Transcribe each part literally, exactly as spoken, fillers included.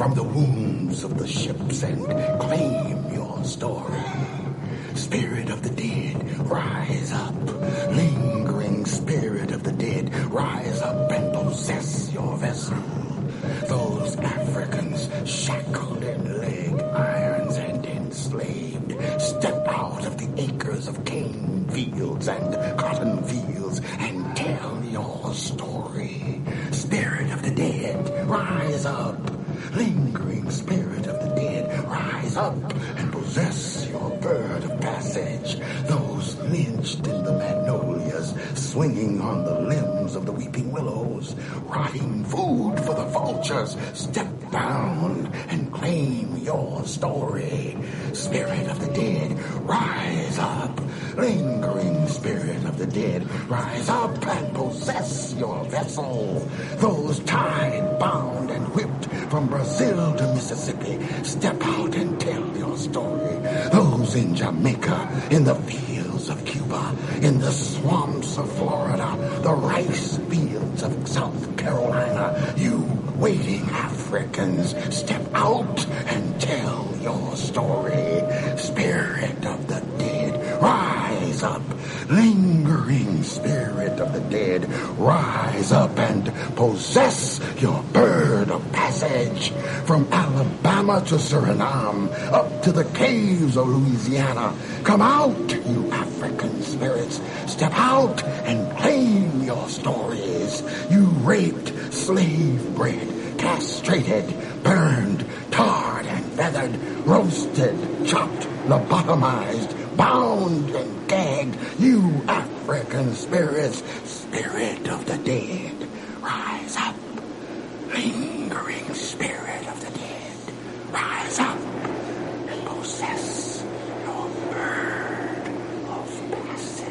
from the wombs of the ships and claim your story. Spirit of the dead, rise up. Lingering spirit of the dead, rise up and possess your vessel. Those Africans shackled in leg irons and enslaved, step out of the acres of cane fields and cotton fields and tell your story. Spirit of the dead, rise up. Lingering spirit of the dead, rise up and possess your bird of passage. Those lynched in the magnolias, swinging on the limbs of the weeping willows, rotting food for the vultures, step down and claim your story. Spirit of the dead, rise up. Lingering spirit of the dead, rise up and possess your vessel. Those tied, bound, and whipped from Brazil to Mississippi, step out and tell your story. Those in Jamaica, in the fields of Cuba, in the swamps of Florida, the rice fields of South Carolina, you waiting Africans, step out and tell your story. Spirit of the dead, rise up. Lingering spirit of the dead, rise up and possess your bird of passage. From Alabama to Suriname, up to the caves of Louisiana, come out, you African spirits. Step out and claim your stories. You raped, slave-bred, castrated, burned, tarred and feathered, roasted, chopped, lobotomized, bound and gagged, you African spirits, spirit of the dead, rise up. Lingering spirit of the dead, rise up and possess your bird of passage.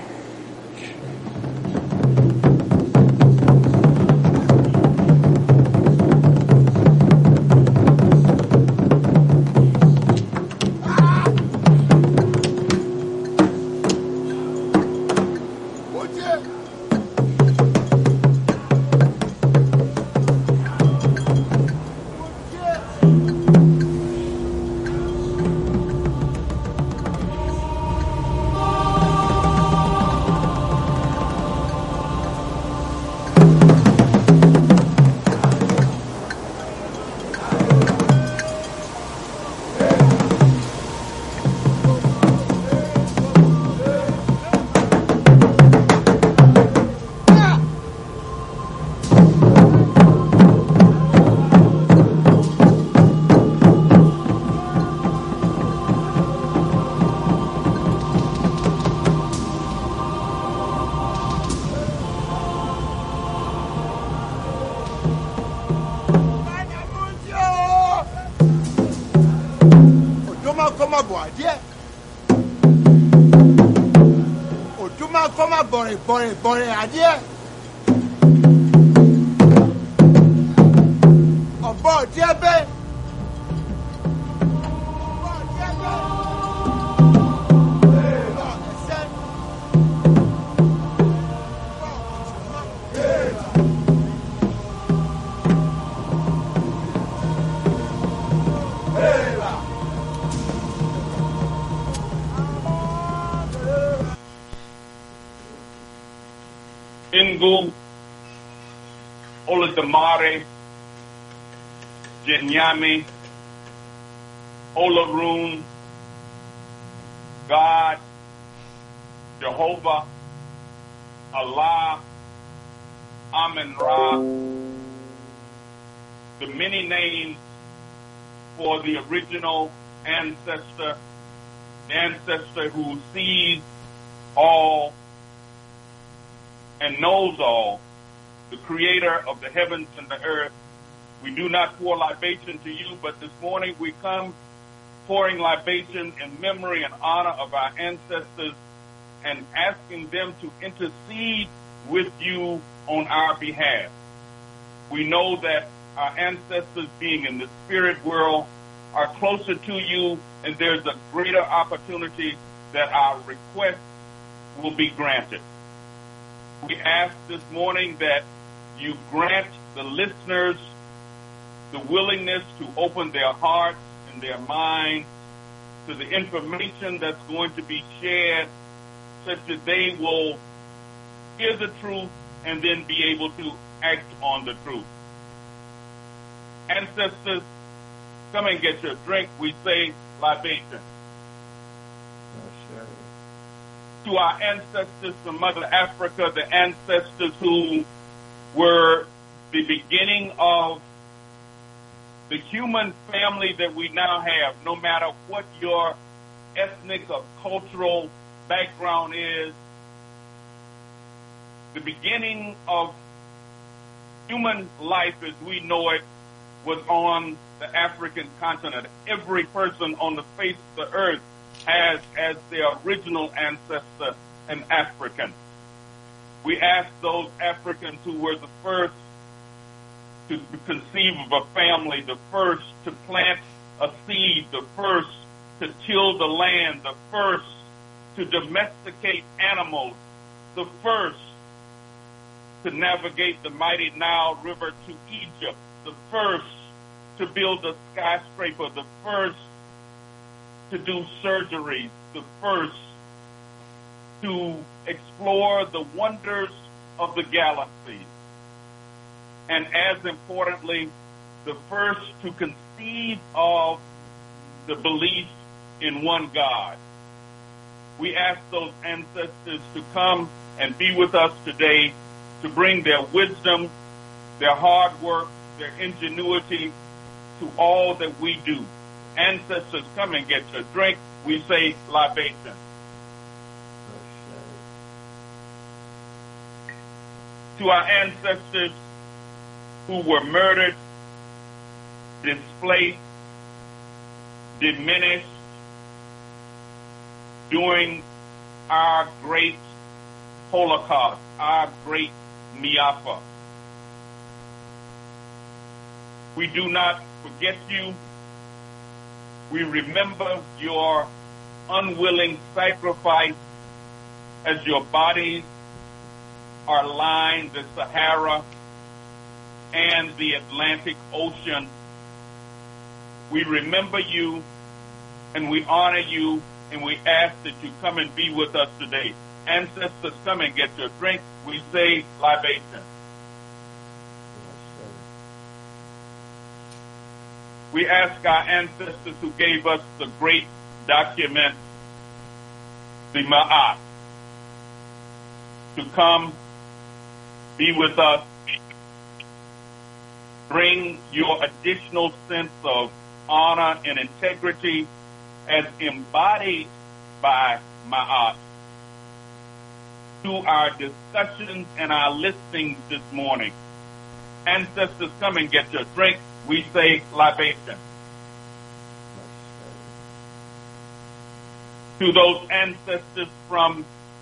Bore, bore, adie. Obo, diebe. Ingu, Olodumare, Jinyami, Olaroon, God, Jehovah, Allah, Amen-Ra, the many names for the original ancestor, the ancestor who sees all and knows all, the creator of the heavens and the earth. We do not pour libation to you, but this morning we come pouring libation in memory and honor of our ancestors and asking them to intercede with you on our behalf. We know that our ancestors, being in the spirit world, are closer to you, and there's a greater opportunity that our requests will be granted. We ask this morning that you grant the listeners the willingness to open their hearts and their minds to the information that's going to be shared, such that they will hear the truth and then be able to act on the truth. Ancestors, come and get your drink. We say libation. To our ancestors from Mother Africa, the ancestors who were the beginning of the human family that we now have, no matter what your ethnic or cultural background is, the beginning of human life as we know it was on the African continent. Every person on the face of the earth has as their original ancestor an African. We ask those Africans who were the first to conceive of a family, the first to plant a seed, the first to till the land, the first to domesticate animals, the first to navigate the mighty Nile River to Egypt, the first to build a skyscraper, the first to do surgeries, the first to explore the wonders of the galaxies, and as importantly, the first to conceive of the belief in one God. We ask those ancestors to come and be with us today to bring their wisdom, their hard work, their ingenuity to all that we do. Ancestors, come and get your drink. We say libation. To our ancestors who were murdered, displaced, diminished during our great Holocaust, our great Miafa. We do not forget you. We remember your unwilling sacrifice as your bodies are lined the Sahara and the Atlantic Ocean. We remember you and we honor you, and we ask that you come and be with us today. Ancestors, come and get your drink. We say libation. We ask our ancestors who gave us the great document, the Ma'at, to come, be with us, bring your additional sense of honor and integrity as embodied by Ma'at to our discussions and our listenings this morning. Ancestors, come and get your drink. We say libation. To those ancestors from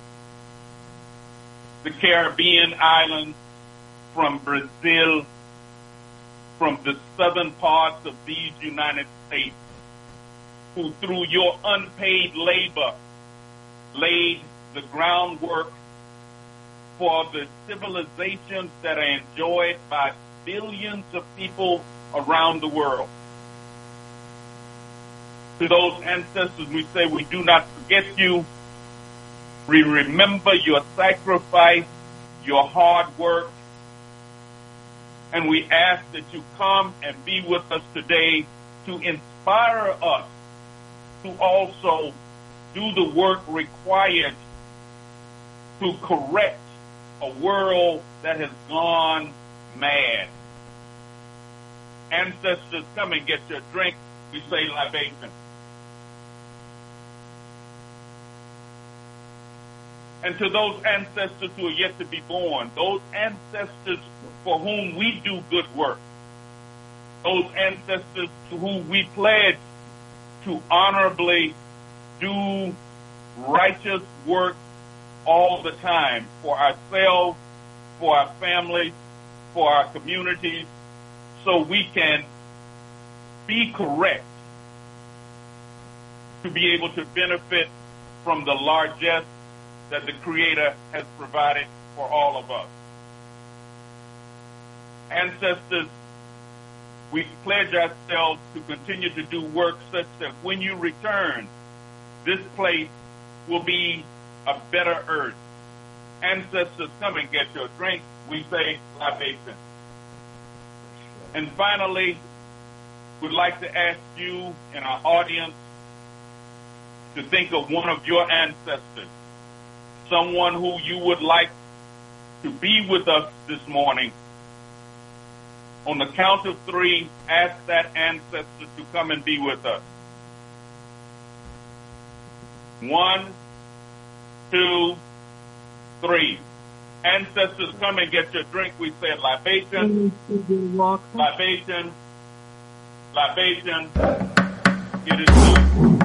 the Caribbean islands, from Brazil, from the southern parts of these United States, who through your unpaid labor laid the groundwork for the civilizations that are enjoyed by billions of people around the world. To those ancestors, we say we do not forget you. We remember your sacrifice, your hard work, and we ask that you come and be with us today to inspire us to also do the work required to correct a world that has gone mad. Ancestors, come and get your drink. We say libation. And to those ancestors who are yet to be born, those ancestors for whom we do good work, those ancestors to whom we pledge to honorably do righteous work all the time for ourselves, for our families, for our communities, so we can be correct to be able to benefit from the largesse that the Creator has provided for all of us. Ancestors, we pledge ourselves to continue to do work such that when you return, this place will be a better earth. Ancestors, come and get your drink. We say libation. And finally, we'd like to ask you in our audience to think of one of your ancestors, someone who you would like to be with us this morning. On the count of three, ask that ancestor to come and be with us. One, two, three. Ancestors, come and get your drink. We said libation, libation, libation. It is done.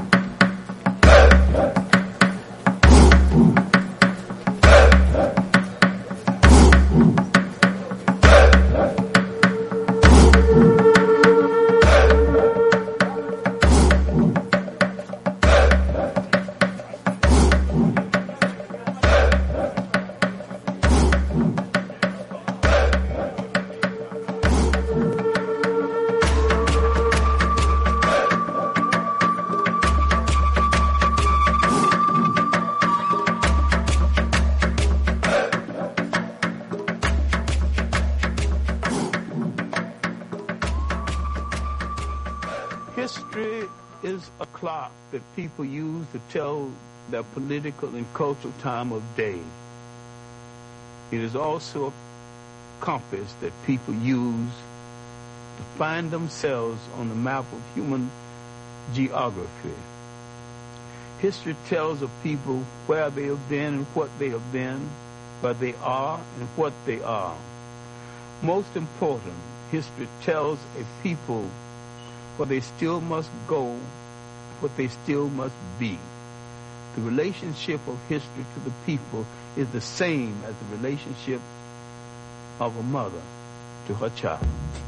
History is a clock that people use to tell their political and cultural time of day. It is also a compass that people use to find themselves on the map of human geography. History tells of people where they have been and what they have been, where they are and what they are. Most important, history tells a people where they still must go, what they still must be. The relationship of history to the people is the same as the relationship of a mother to her child.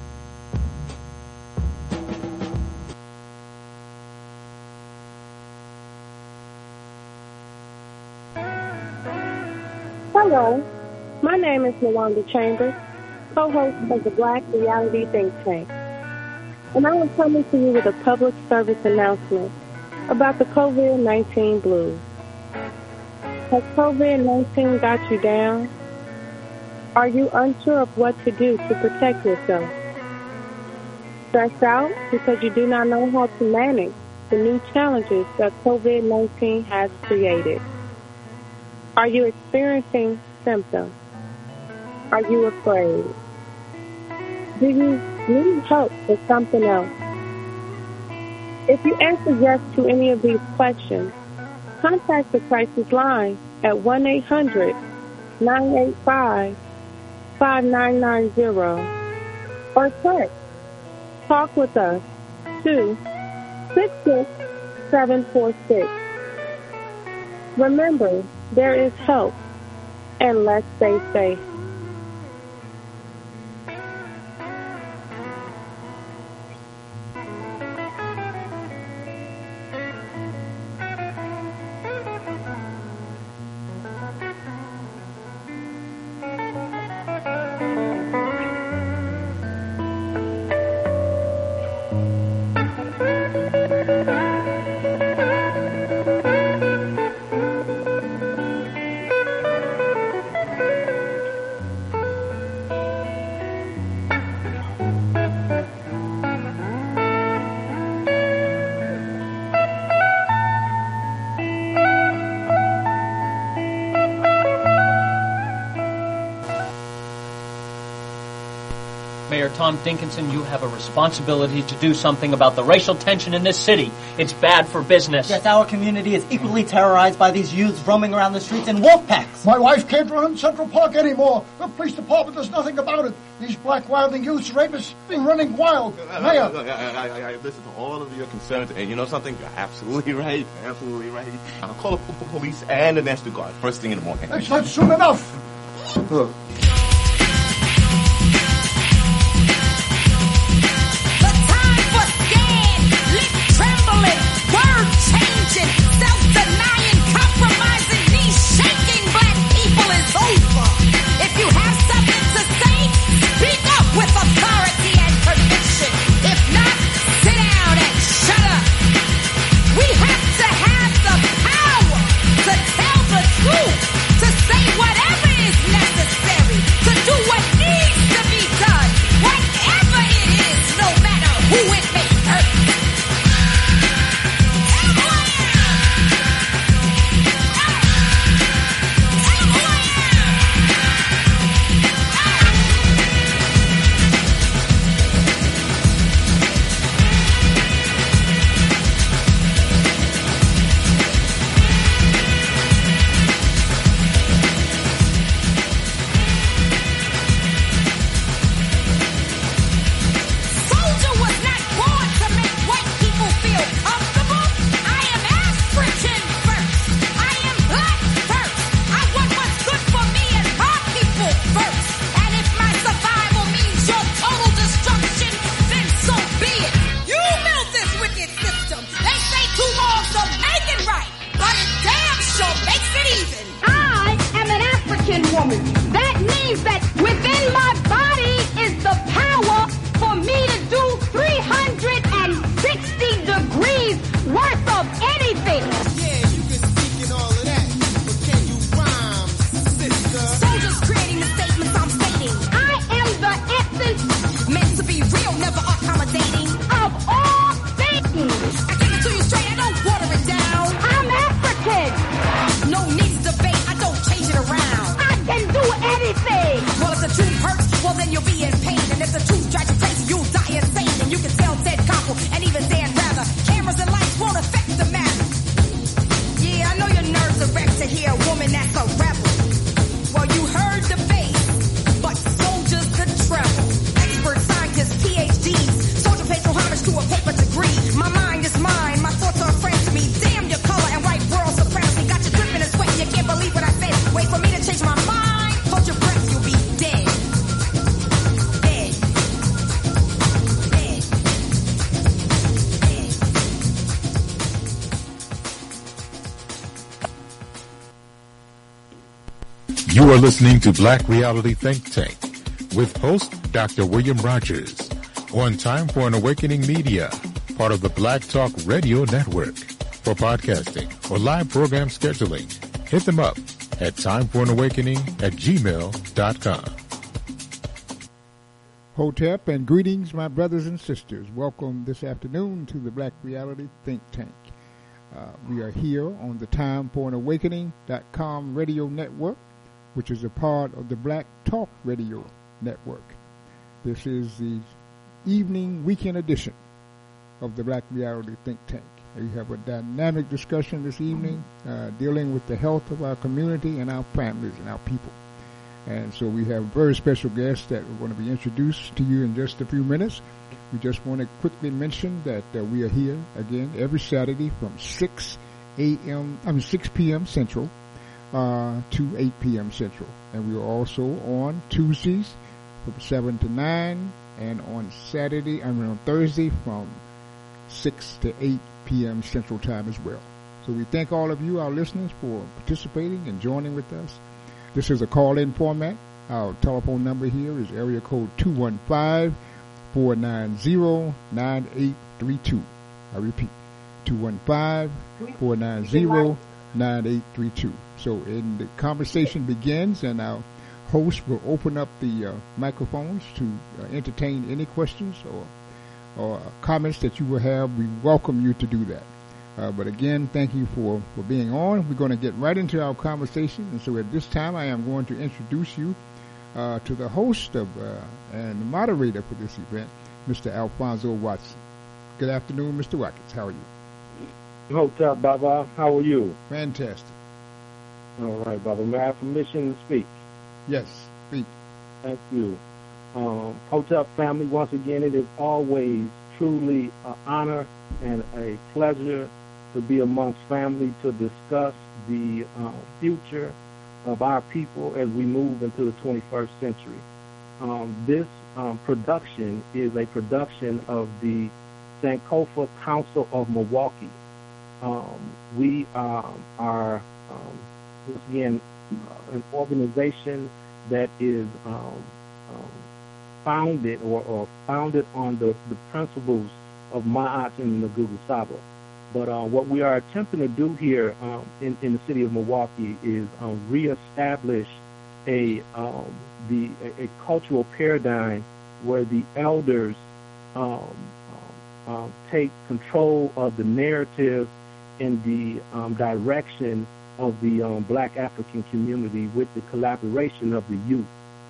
Hello, my name is Lawanda Chambers, co-host of the Black Reality Think Tank. And I am coming to you with a public service announcement about the COVID nineteen blues. Has COVID nineteen got you down? Are you unsure of what to do to protect yourself? Stressed out because you do not know how to manage the new challenges that COVID nineteen has created? Are you experiencing symptoms? Are you afraid? Do you need help with something else? If you answer yes to any of these questions, contact the crisis line at one eight hundred nine eight five five nine nine zero or text Talk With Us to six six seven four six. Remember, there is help, and let's stay safe. Mayor Tom Dinkinson, you have a responsibility to do something about the racial tension in this city. It's bad for business. Yes, our community is equally terrorized by these youths roaming around the streets in wolf packs. My wife can't run in Central Park anymore. The police department does nothing about it. These black wilding youths, rapists, been running wild. Mayor. Look, I, I, I listen to all of your concerns, and you know something? You're absolutely right. Absolutely right. I'll call the p- police and the National Guard first thing in the morning. That's not soon enough. Uh. If you have something to say, speak up with authority and conviction. You are listening to Black Reality Think Tank with host Doctor William Rogers on Time for an Awakening Media, part of the Black Talk Radio Network. For podcasting or live program scheduling, hit them up at timeforanawakening at gmail dot com. Hotep and greetings, my brothers and sisters. Welcome this afternoon to the Black Reality Think Tank. Uh, we are here on the time for an awakening dot com radio network, which is a part of the Black Talk Radio Network. This is the evening weekend edition of the Black Reality Think Tank. We have a dynamic discussion this evening uh, dealing with the health of our community and our families and our people. And so we have very special guests that are going to be introduced to you in just a few minutes. We just want to quickly mention that uh, we are here again every Saturday from six a.m. I mean six p.m. Central uh, to eight p.m. Central. And we are also on Tuesdays from seven to nine, and on Saturday, I mean on Thursday from six to eight p.m. Central Time as well. So we thank all of you, our listeners, for participating and joining with us. This is a call-in format. Our telephone number here is area code two one five, four nine zero, nine eight three two. I repeat, two one five, four nine zero, nine eight three two. So in the conversation begins, and our host will open up the uh, microphones to uh, entertain any questions or or comments that you will have. We welcome you to do that. Uh, but again, thank you for, for being on. We're going to get right into our conversation. And so at this time, I am going to introduce you uh, to the host of uh, and the moderator for this event, Mister Alfonso Watson. Good afternoon, Mister Watkins. How are you? Hotep, Baba. How are you? Fantastic. All right, Baba. May I have permission to speak? Yes, speak. Thank you. Um, Hotep family, once again, it is always truly an honor and a pleasure to be amongst family to discuss the uh, future of our people as we move into the twenty-first century. Um, this um, production is a production of the Sankofa Council of Milwaukee. Um, we um, are, um, once again, uh, an organization that is um, um, founded or, or founded on the, the principles of Ma'at and Nagugu Saba. But uh, what we are attempting to do here um, in, in the city of Milwaukee is um, reestablish a um, the a, a cultural paradigm where the elders um, um, um, take control of the narrative and the um, direction of the um, Black African community with the collaboration of the youth.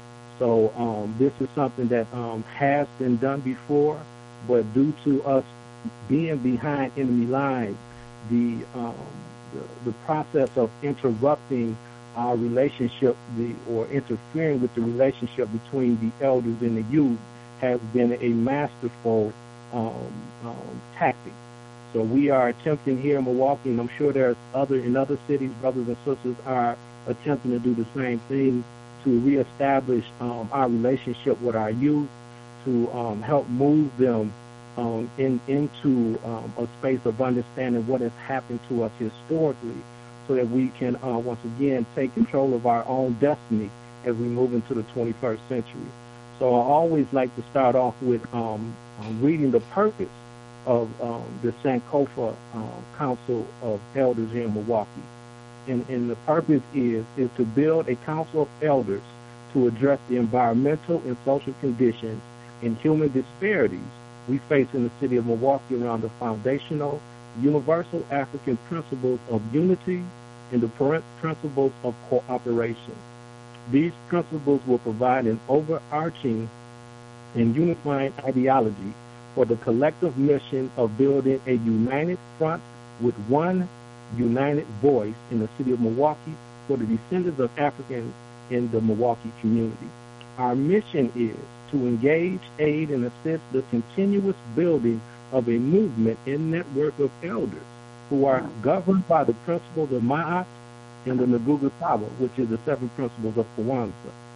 So um, this is something that um, has been done before, but due to us being behind enemy lines, the, um, the the process of interrupting our relationship, the or interfering with the relationship between the elders and the youth, has been a masterful um, um, tactic. So we are attempting here in Milwaukee, and I'm sure there's other in other cities, brothers and sisters are attempting to do the same thing to reestablish um, our relationship with our youth, to um, help move them um, in, into um, a space of understanding what has happened to us historically, so that we can uh, once again take control of our own destiny as we move into the twenty-first century. So I always like to start off with um, um, reading the purpose of um, the Sankofa uh, Council of Elders here in Milwaukee. And, and the purpose is, is to build a council of elders to address the environmental and social conditions and human disparities we face in the city of Milwaukee around the foundational, universal African principles of unity and the principles of cooperation. These principles will provide an overarching and unifying ideology for the collective mission of building a united front with one united voice in the city of Milwaukee for the descendants of Africans in the Milwaukee community. Our mission is to engage, aid, and assist the continuous building of a movement and network of elders who are governed by the principles of Ma'at and the Nagugu Saba, which is the seven principles of Kwanzaa,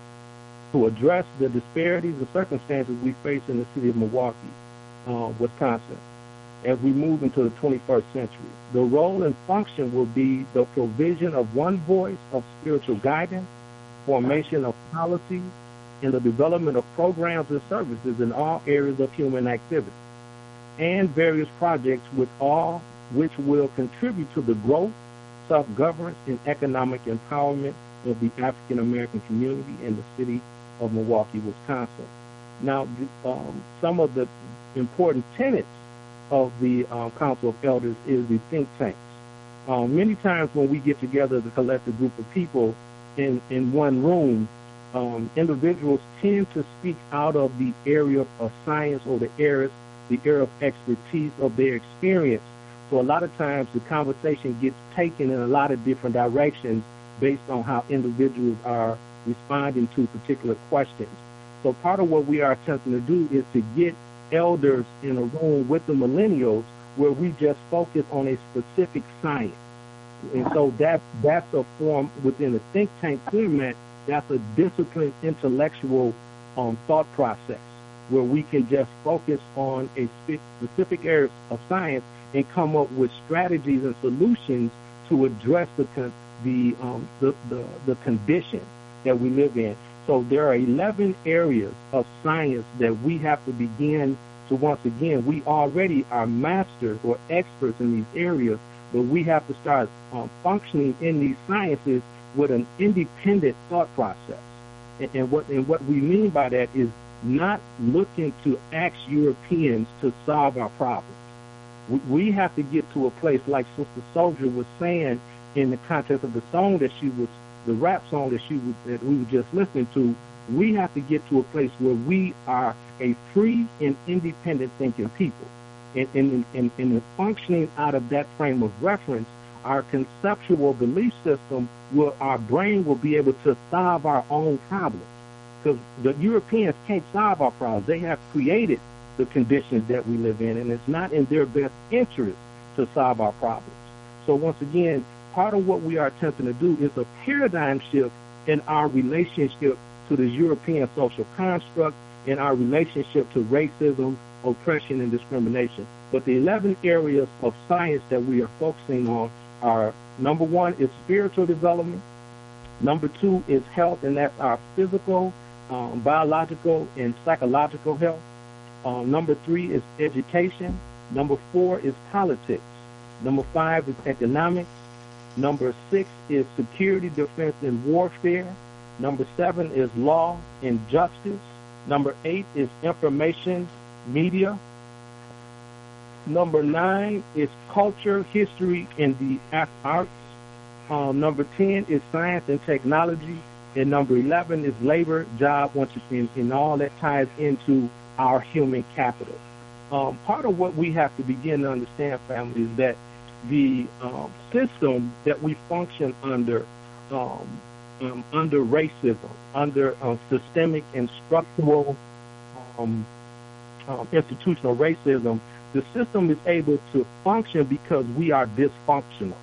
to address the disparities and circumstances we face in the city of Milwaukee, uh, Wisconsin, as we move into the twenty-first century. The role and function will be the provision of one voice of spiritual guidance, formation of policies, and the development of programs and services in all areas of human activity, and various projects with all which will contribute to the growth, self-governance, and economic empowerment of the African American community in the city of Milwaukee, Wisconsin. Now, um, some of the important tenets of the um, Council of Elders is the think tanks. Um, many times when we get together as a collective group of people in, in one room, um, individuals tend to speak out of the area of science or the area, the area of expertise of their experience. So a lot of times the conversation gets taken in a lot of different directions based on how individuals are responding to particular questions. So part of what we are attempting to do is to get elders in a room with the millennials where we just focus on a specific science. And so that that's a form within the think tank format, that's a disciplined intellectual um, thought process where we can just focus on a specific area of science and come up with strategies and solutions to address the con- the, um, the the the condition that we live in. So there are eleven areas of science that we have to begin to, once again, we already are masters or experts in these areas, but we have to start um, functioning in these sciences with an independent thought process. And, and what and what we mean by that is not looking to ask Europeans to solve our problems. We, we have to get to a place, like Sister Soldier was saying in the context of the song that she was, the rap song that she was, that we were just listening to. We have to get to a place where we are a free and independent thinking people. And in, in, in functioning out of that frame of reference, our conceptual belief system, will, our brain will be able to solve our own problems. Because the Europeans can't solve our problems. They have created the conditions that we live in, and it's not in their best interest to solve our problems. So once again, part of what we are attempting to do is a paradigm shift in our relationship to the European social construct, in our relationship to racism, oppression, and discrimination. But the eleven areas of science that we are focusing on are, number one is spiritual development. Number two is health, and that's our physical, um, biological, and psychological health. Um, number three is education. Number four is politics. Number five is economics. Number six is security, defense, and warfare. Number seven is law and justice. Number eight is information, media. Number nine is culture, history, and the arts. Um, number ten is science and technology. And number eleven is labor, job, once again, and all that ties into our human capital. Um, part of what we have to begin to understand, family, is that the um, system that we function under, um, um, under racism, under uh, systemic and structural um, um, institutional racism, the system is able to function because we are dysfunctional.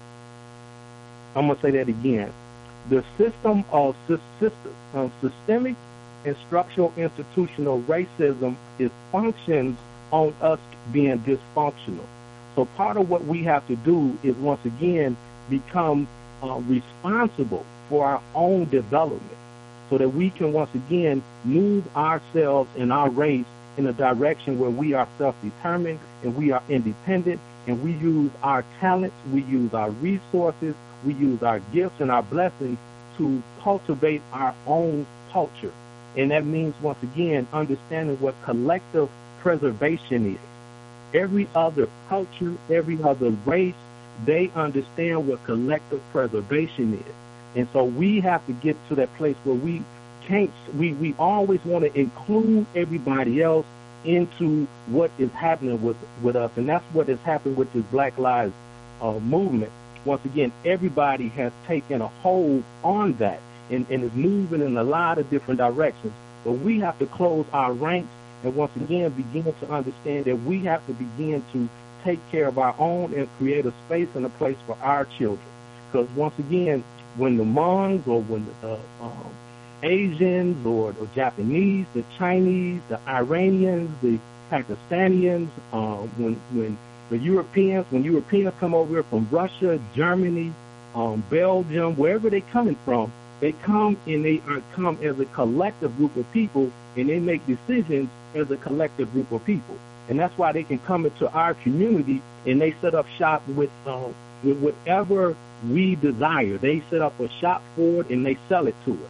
I'm going to say that again. The system of system, um, systemic and structural institutional racism is functions on us being dysfunctional. So part of what we have to do is, once again, become uh, responsible for our own development so that we can, once again, move ourselves and our race in a direction where we are self-determined and we are independent, and we use our talents, we use our resources, we use our gifts and our blessings to cultivate our own culture. And that means, once again, understanding what collective preservation is. Every other culture, every other race, they understand what collective preservation is. And so we have to get to that place where we can't, we, we always want to include everybody else into what is happening with, with us. And that's what has happened with this Black Lives uh, movement. Once again, everybody has taken a hold on that and, and is moving in a lot of different directions. But we have to close our ranks and once again begin to understand that we have to begin to take care of our own and create a space and a place for our children. Because once again, when the Hmong or when the uh, um, Asians or the Japanese, the Chinese, the Iranians, the Pakistanians, um, when when the Europeans, when Europeans come over here from Russia, Germany, um, Belgium, wherever they're coming from, They come and they are come as a collective group of people, and they make decisions as a collective group of people. And that's why they can come into our community and they set up shop with, uh, with whatever we desire. They set up a shop for it and they sell it to us.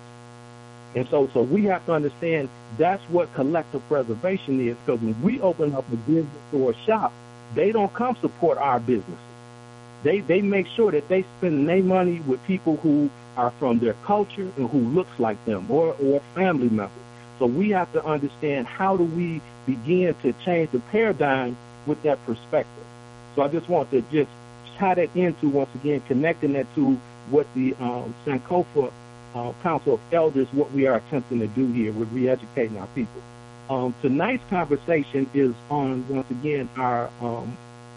And so, so we have to understand that's what collective preservation is, because when we open up a business or a shop, they don't come support our businesses. They they make sure that they spend their money with people who are from their culture and who looks like them, or, or family members. So we have to understand, how do we begin to change the paradigm with that perspective. So I just want to just tie that into, once again, connecting that to what the um, Sankofa uh, Council of Elders, what we are attempting to do here with re-educating our people. Um, tonight's conversation is on, once again, our um,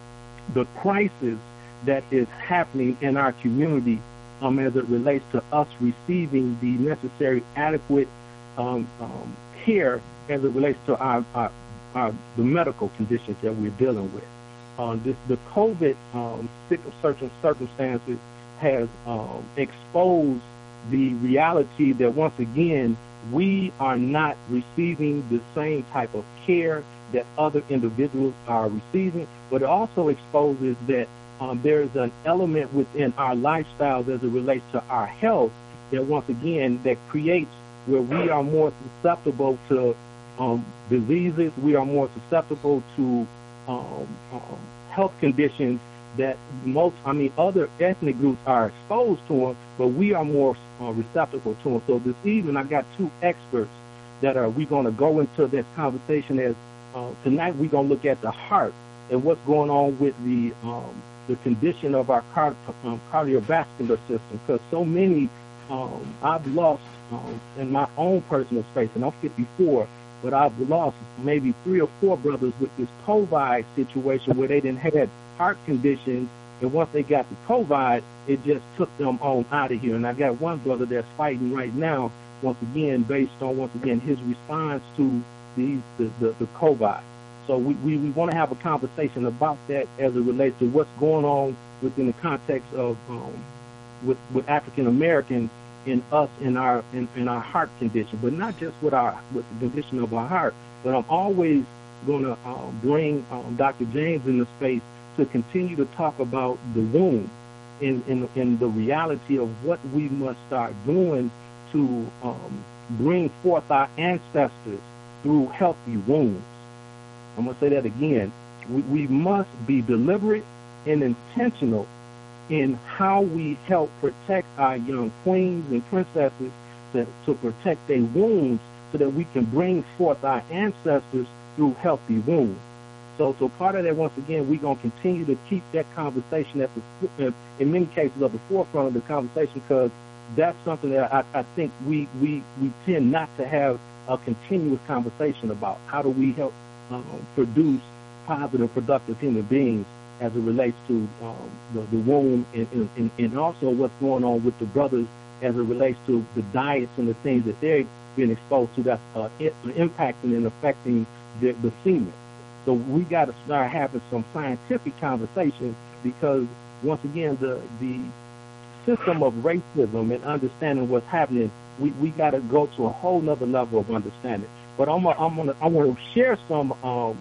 the crisis that is happening in our community um, as it relates to us receiving the necessary adequate um, um, care as it relates to our, our, our the medical conditions that we're dealing with. Uh, this the COVID um, certain circumstances has um, exposed the reality that, once again, we are not receiving the same type of care that other individuals are receiving, but it also exposes that um, there is an element within our lifestyles as it relates to our health that, once again, that creates where we are more susceptible to um, diseases, we are more susceptible to um, um, health conditions that most, I mean, other ethnic groups are exposed to them, but we are more uh, receptive to them. So this evening, I got two experts that are, we're going to go into this conversation as, uh, tonight we're going to look at the heart and what's going on with the um, the condition of our car, um, cardiovascular system, because so many, um, I've lost um, in my own personal space, and I'm fifty-four, but I've lost maybe three or four brothers with this COVID situation where they didn't have heart conditions, and once they got the COVID, it just took them on out of here. And I got one brother that's fighting right now, once again, based on, once again, his response to these, the, the, the COVID. So we, we, we want to have a conversation about that as it relates to what's going on within the context of um, with, with African Americans in us in our in, in our heart condition, but not just with our with the condition of our heart. But I'm always going to uh, bring um, Doctor James in the space to continue to talk about the womb and in, in, in the reality of what we must start doing to um, bring forth our ancestors through healthy wombs. I'm going to say that again. We, we must be deliberate and intentional in how we help protect our young queens and princesses to, to protect their wombs so that we can bring forth our ancestors through healthy wombs. So, so part of that, once again, we're going to continue to keep that conversation at the, in many cases, at the forefront of the conversation, because that's something that I, I think we, we, we tend not to have a continuous conversation about. How do we help um, produce positive, productive human beings as it relates to um, the, the womb, and, and, and also what's going on with the brothers as it relates to the diets and the things that they're being exposed to that's uh, impacting and affecting the, the semen. So we got to start having some scientific conversations, because, once again, the the system of racism and understanding what's happening, we, we got to go to a whole nother level of understanding. But I'm gonna, I'm gonna, I want to share some um,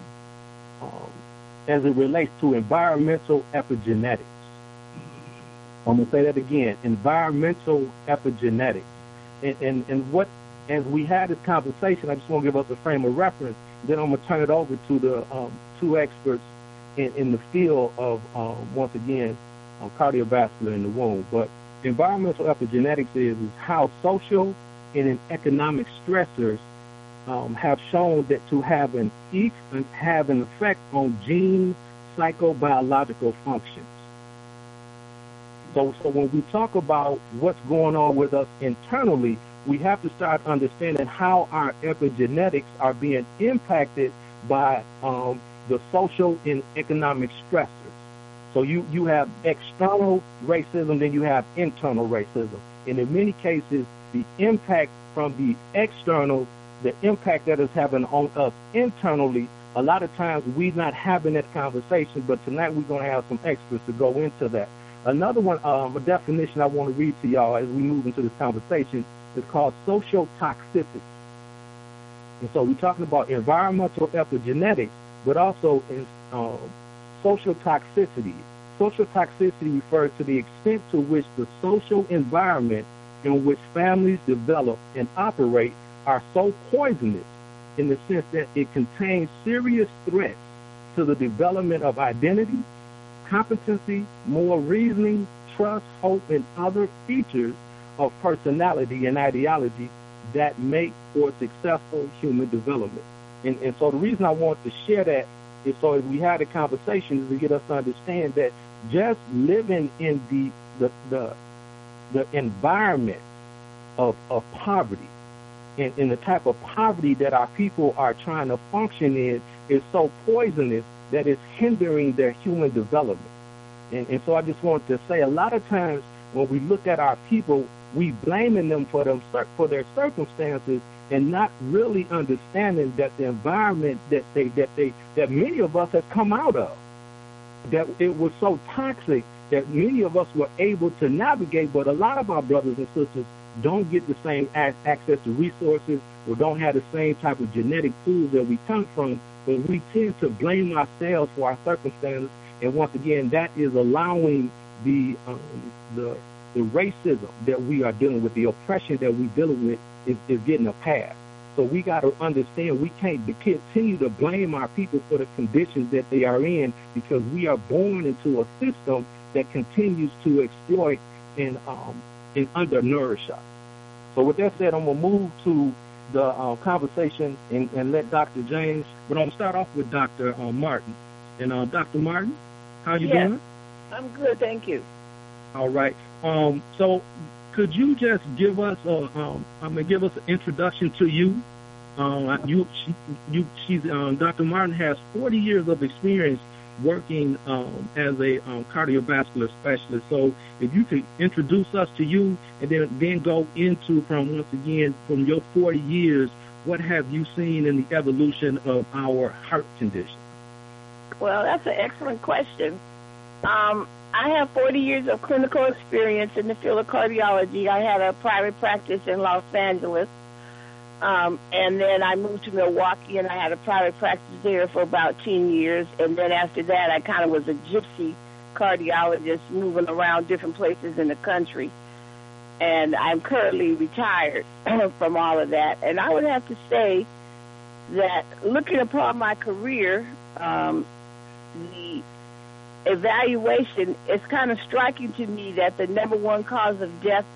um, as it relates to environmental epigenetics. I'm gonna say that again: environmental epigenetics, and and, and what, as we had this conversation, I just want to give us a frame of reference. Then I'm going to turn it over to the um, two experts in, in the field of, um, once again, um, cardiovascular in the womb. But environmental epigenetics is, is how social and economic stressors um, have shown that to have an, have an effect on gene psychobiological functions. So, so when we talk about what's going on with us internally, we have to start understanding how our epigenetics are being impacted by um, the social and economic stressors. So you, you have external racism, then you have internal racism. And in many cases, the impact from the external, the impact that is having on us internally, a lot of times we're not having that conversation, but tonight we're going to have some experts to go into that. Another one, um, a definition I want to read to y'all as we move into this conversation is called social toxicity. And so we're talking about environmental epigenetics, but also in um, social toxicity. Social toxicity refers to the extent to which the social environment in which families develop and operate are so poisonous in the sense that it contains serious threats to the development of identity, competency, moral reasoning, trust, hope, and other features of personality and ideology that make for successful human development. And, and so the reason I want to share that is so as we had a conversation is to get us to understand that just living in the the the, the environment of, of poverty and, and the type of poverty that our people are trying to function in is so poisonous that it's hindering their human development. And, and so I just want to say a lot of times when we look at our people, we blaming them for them for their circumstances and not really understanding that the environment that they that they that many of us have come out of, that it was so toxic that many of us were able to navigate, but a lot of our brothers and sisters don't get the same access to resources or don't have the same type of genetic tools that we come from, but we tend to blame ourselves for our circumstances. And once again, that is allowing the um, the the racism that we are dealing with, the oppression that we're dealing with is, is getting a pass. So we got to understand we can't continue to blame our people for the conditions that they are in because we are born into a system that continues to exploit and um, and undernourish us. So with that said, I'm going to move to the uh, conversation and, and let Doctor James, but I'm going to start off with Doctor Uh, Martin. And uh, Doctor Martin, how you yes, doing? I'm good, thank you. All right. Um, so could you just give us a, um, I'm going to give us an introduction to you. Uh, you, she, you, she's, um, Doctor Martin has forty years of experience working um, as a um, cardiovascular specialist. So if you could introduce us to you and then, then go into from, once again, from your forty years, what have you seen in the evolution of our heart condition? Well, that's an excellent question. Um, I have forty years of clinical experience in the field of cardiology. I had a private practice in Los Angeles, um, and then I moved to Milwaukee, and I had a private practice there for about ten years. And then after that, I kind of was a gypsy cardiologist moving around different places in the country. And I'm currently retired from all of that. And I would have to say that looking upon my career, um, the evaluation, it's kind of striking to me that the number one cause of death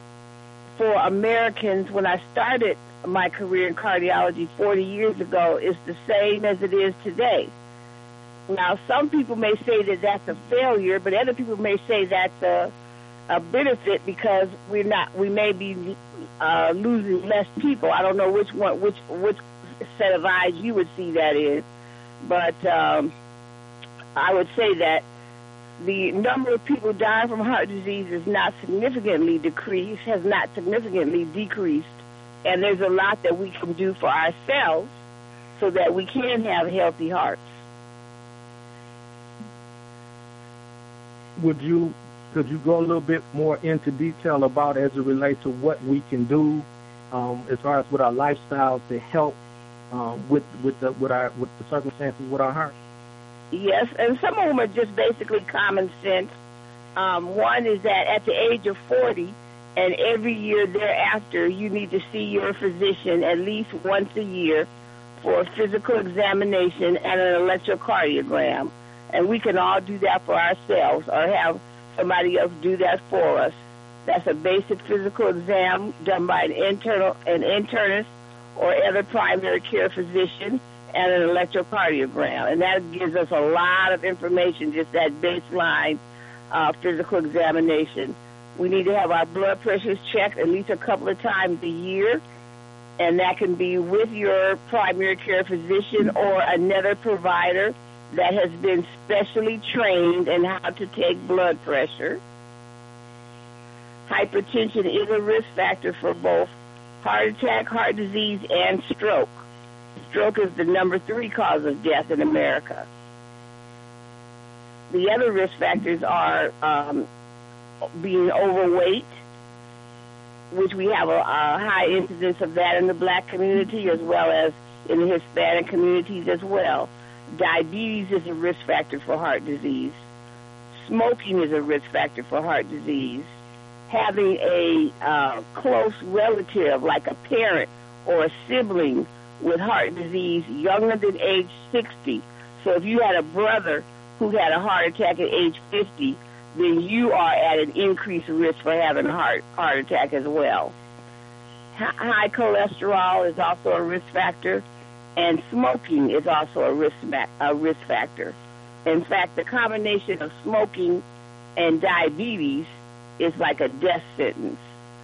for Americans when I started my career in cardiology forty years ago is the same as it is today. Now, some people may say that that's a failure, but other people may say that's a, a benefit because we're not, we may be uh, losing less people. I don't know which one, which which set of eyes you would see that is, but um, I would say that the number of people dying from heart disease is not significantly decreased, has not significantly decreased, and there's a lot that we can do for ourselves so that we can have healthy hearts. Would you, could you go a little bit more into detail about as it relates to what we can do um, as far as with our lifestyles to help um, with with the with our with the circumstances with our heart? Yes, and some of them are just basically common sense. Um, one is that at the age of forty and every year thereafter, you need to see your physician at least once a year for a physical examination and an electrocardiogram. And we can all do that for ourselves or have somebody else do that for us. That's a basic physical exam done by an internal, an internist or other primary care physician, and an electrocardiogram. And that gives us a lot of information, just that baseline uh, physical examination. We need to have our blood pressures checked at least a couple of times a year, and that can be with your primary care physician or another provider that has been specially trained in how to take blood pressure. Hypertension is a risk factor for both heart attack, heart disease, and stroke. Stroke is the number three cause of death in America. The other risk factors are um, being overweight, which we have a, a high incidence of that in the black community as well as in the Hispanic communities as well. Diabetes is a risk factor for heart disease. Smoking is a risk factor for heart disease. Having a uh, close relative, like a parent or a sibling with heart disease younger than age sixty. So if you had a brother who had a heart attack at age fifty, then you are at an increased risk for having a heart, heart attack as well. High cholesterol is also a risk factor, and smoking is also a risk, a risk factor. In fact, the combination of smoking and diabetes is like a death sentence.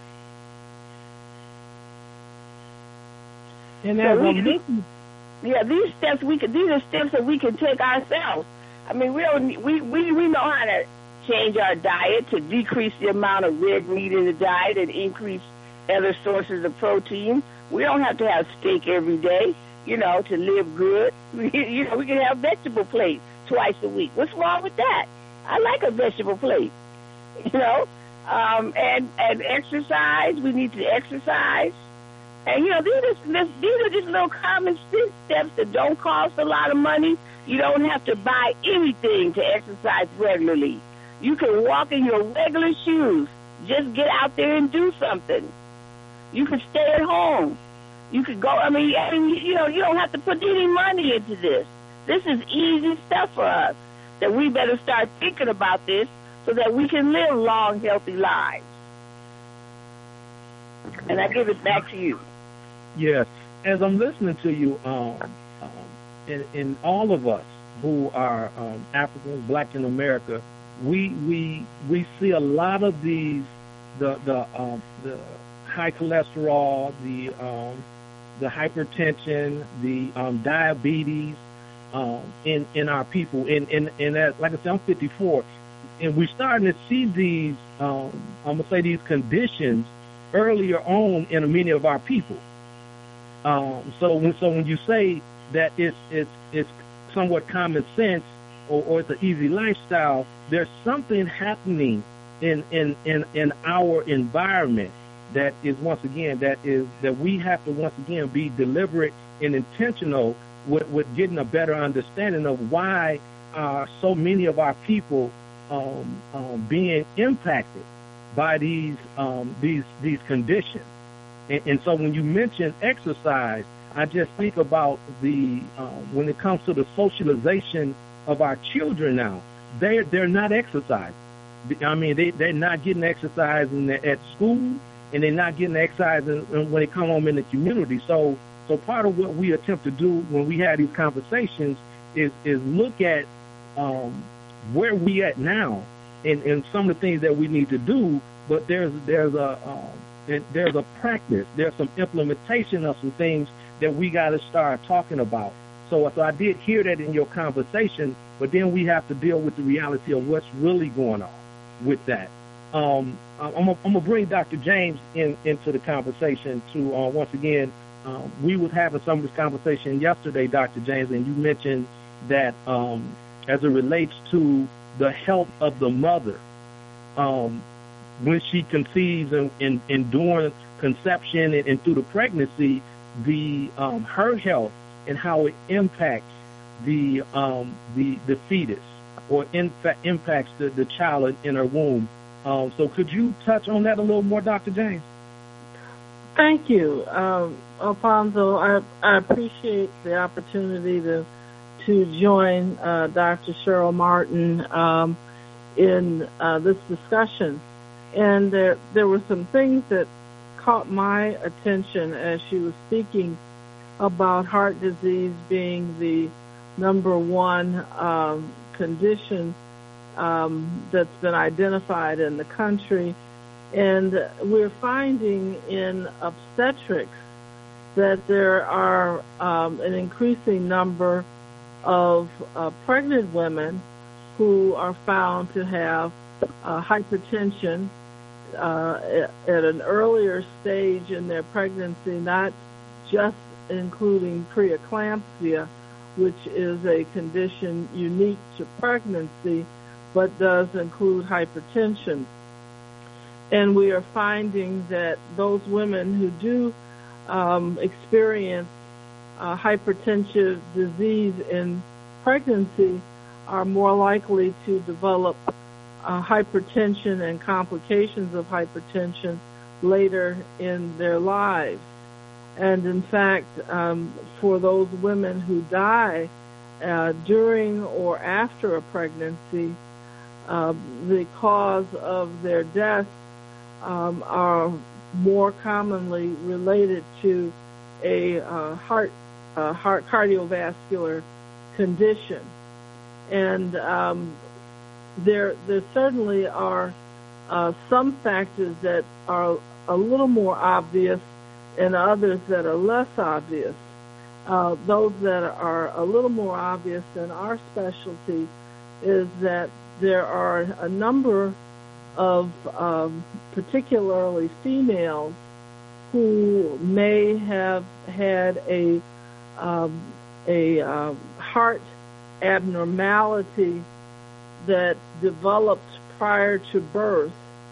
And so we, these, yeah, these steps we can. These are steps that we can take ourselves. I mean, we don't. We we we know how to change our diet to decrease the amount of red meat in the diet and increase other sources of protein. We don't have to have steak every day, you know, to live good. We, you know, we can have vegetable plate twice a week. What's wrong with that? I like a vegetable plate, you know. Um, and and exercise. We need to exercise. And, you know, these are, these are just little common sense steps that don't cost a lot of money. You don't have to buy anything to exercise regularly. You can walk in your regular shoes. Just get out there and do something. You can stay at home. You could go, I mean, I mean, you know, you don't have to put any money into this. This is easy stuff for us, that we better start thinking about this so that we can live long, healthy lives. And I give it back to you. Yes. As I'm listening to you, um, um, and, and all of us who are um, Africans, black in America, we we we see a lot of these, the the um, the high cholesterol, the um, the hypertension, the um, diabetes um, in in our people. And and and as, like I said, I'm fifty-four, and we're starting to see these. Um, I'm gonna say these conditions earlier on in many of our people. Um, so when so when you say that it's it's it's somewhat common sense or, or it's an easy lifestyle, there's something happening in, in, in, in our environment that is once again that is that we have to once again be deliberate and intentional with, with getting a better understanding of why uh, so many of our people um, um, being impacted by these um, these these conditions. And, and so when you mention exercise, I just think about the um, when it comes to the socialization of our children now, they're they're not exercising. I mean, they they're not getting exercise in the, at school, and they're not getting exercise in, when they come home in the community. So so part of what we attempt to do when we have these conversations is is look at um, where we at now and, and some of the things that we need to do. But there's there's a um, there's a practice, there's some implementation of some things that we got to start talking about. So, so I did hear that in your conversation, but then we have to deal with the reality of what's really going on with that. Um, I'm going to bring Doctor James in into the conversation to, uh, once again, um, we was having some of this conversation yesterday, Doctor James, and you mentioned that um, as it relates to the health of the mother, um, when she conceives and, and, and during conception and, and through the pregnancy, the um, her health and how it impacts the um, the the fetus or in fact impacts the, the child in her womb. Um, so could you touch on that a little more, Doctor James? Thank you, um, Alfonso. I, I appreciate the opportunity to to join uh, Doctor Cheryl Martin um, in uh, this discussion. And there there were some things that caught my attention as she was speaking about heart disease being the number one um, condition um, that's been identified in the country. And we're finding in obstetrics that there are um, an increasing number of uh, pregnant women who are found to have uh, hypertension uh, at an earlier stage in their pregnancy, not just including preeclampsia, which is a condition unique to pregnancy, but does include hypertension. and we are finding that those women who do um, experience uh, hypertensive disease in pregnancy are more likely to develop uh, hypertension and complications of hypertension later in their lives. And in fact, um, for those women who die uh, during or after a pregnancy, uh, the cause of their death um, are more commonly related to a uh, heart, uh, heart cardiovascular condition. And um, there, there certainly are uh, some factors that are a little more obvious and others that are less obvious. Uh, those that are a little more obvious in our specialty is that there are a number of um, particularly females who may have had a um, a uh, heart abnormality that developed prior to birth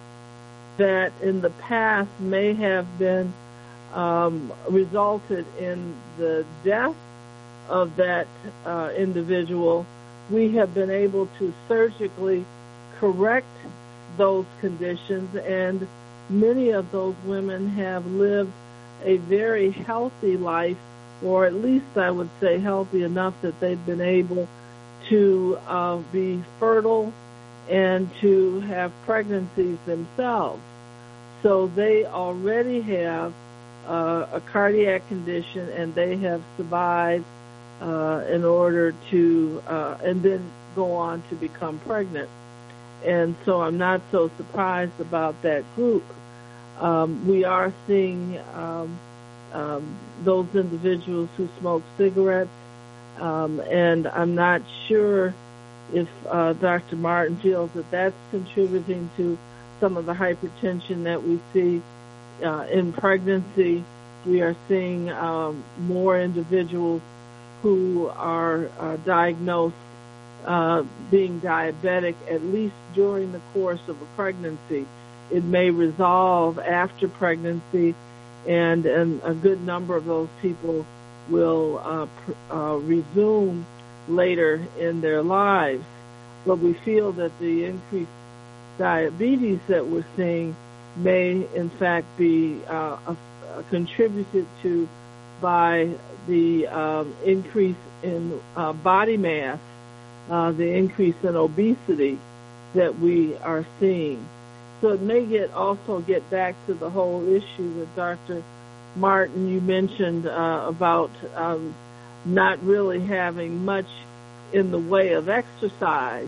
that in the past may have been um, resulted in the death of that uh, individual. We have been able to surgically correct those conditions, and many of those women have lived a very healthy life, or at least I would say healthy enough that they've been able to uh, be fertile and to have pregnancies themselves. So they already have uh, a cardiac condition, and they have survived uh, in order to, uh, and then go on to become pregnant. And so I'm not so surprised about that group. Um, we are seeing um, um, those individuals who smoke cigarettes, um, and I'm not sure if uh, Doctor Martin feels that that's contributing to some of the hypertension that we see uh, in pregnancy. We are seeing um, more individuals who are uh, diagnosed uh, being diabetic, at least during the course of a pregnancy. It may resolve after pregnancy, and, and a good number of those people will uh, pr- uh, resume later in their lives. But we feel that the increased diabetes that we're seeing may, in fact, be uh, a, a contributed to by the um, increase in uh, body mass, uh, the increase in obesity that we are seeing. So it may get also get back to the whole issue that Doctor Martin, you mentioned uh, about um, not really having much in the way of exercise.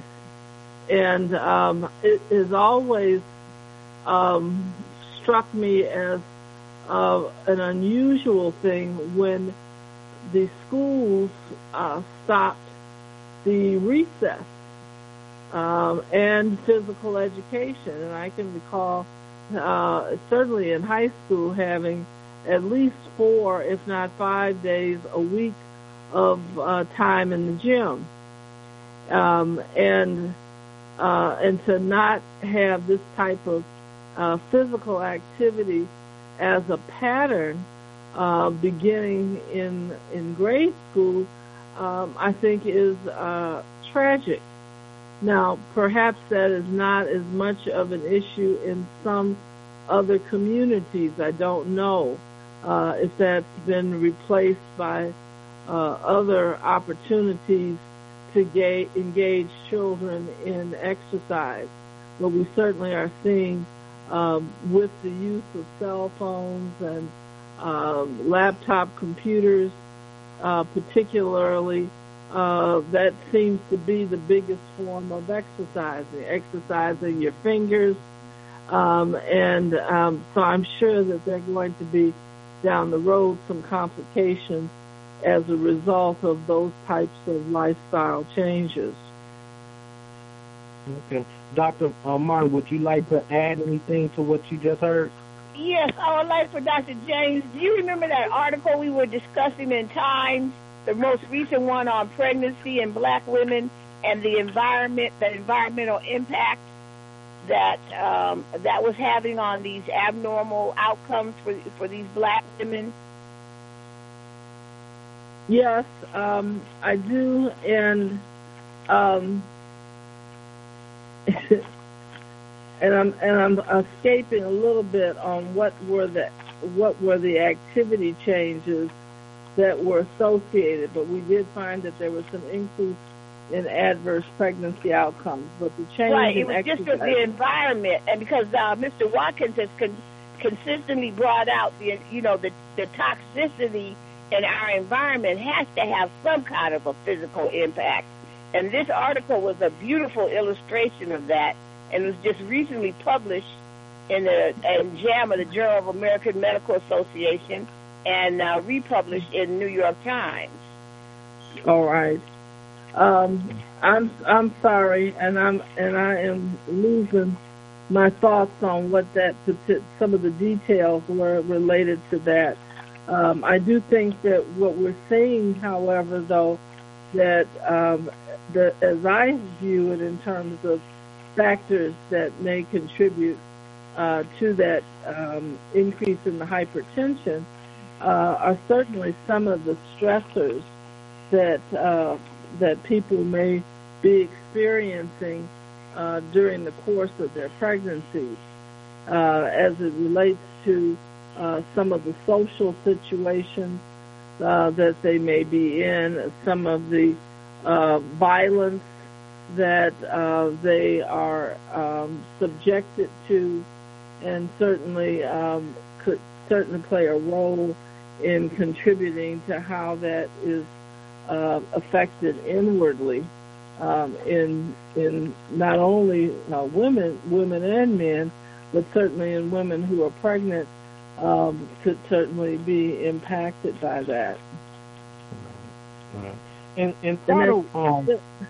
And um, it has always um, struck me as uh, an unusual thing when the schools uh, stopped the recess um, and physical education. And I can recall uh, certainly in high school having at least four, if not five days a week of uh, time in the gym. Um, and uh, and to not have this type of uh, physical activity as a pattern uh, beginning in in grade school, um, I think is uh, tragic. Now, perhaps that is not as much of an issue in some other communities. I don't know uh, if that's been replaced by uh, other opportunities to ga- engage children in exercise. But we certainly are seeing um, with the use of cell phones and um, laptop computers, uh, particularly, uh, that seems to be the biggest form of exercising, exercising your fingers. Um, and um, so I'm sure that there are going to be down the road some complications as a result of those types of lifestyle changes. Okay. Doctor Uh, Martin, would you like to add anything to what you just heard? Yes, I would like for Doctor James, do you remember that article we were discussing in Times, the most recent one on pregnancy and black women and the environment, the environmental impact? that um, that was having on these abnormal outcomes for for these black women? Yes, um, I do, and um, and I'm and I'm escaping a little bit on what were the what were the activity changes that were associated, but we did find that there was some increase in adverse pregnancy outcomes. But the change right, in it was exercise, just the environment, and because uh, Mister Watkins has con- consistently brought out the you know the the toxicity in our environment has to have some kind of a physical impact. And this article was a beautiful illustration of that, and was just recently published in the in JAMA, the Journal of American Medical Association, and uh, republished in New York Times. All right. Um, I'm I'm sorry, and I'm and I am losing my thoughts on what that some of the details were related to that. Um, I do think that what we're seeing, however, though, that um, the, as I view it in terms of factors that may contribute uh, to that um, increase in the hypertension, uh, are certainly some of the stressors that uh, that people may be experiencing uh, during the course of their pregnancy, uh, as it relates to Uh, some of the social situations uh, that they may be in, some of the uh, violence that uh, they are um, subjected to, and certainly um, could certainly play a role in contributing to how that is uh, affected inwardly um, in in not only uh, women, women and men, but certainly in women who are pregnant. Um, could certainly be impacted by that. Right. And, and part of, um,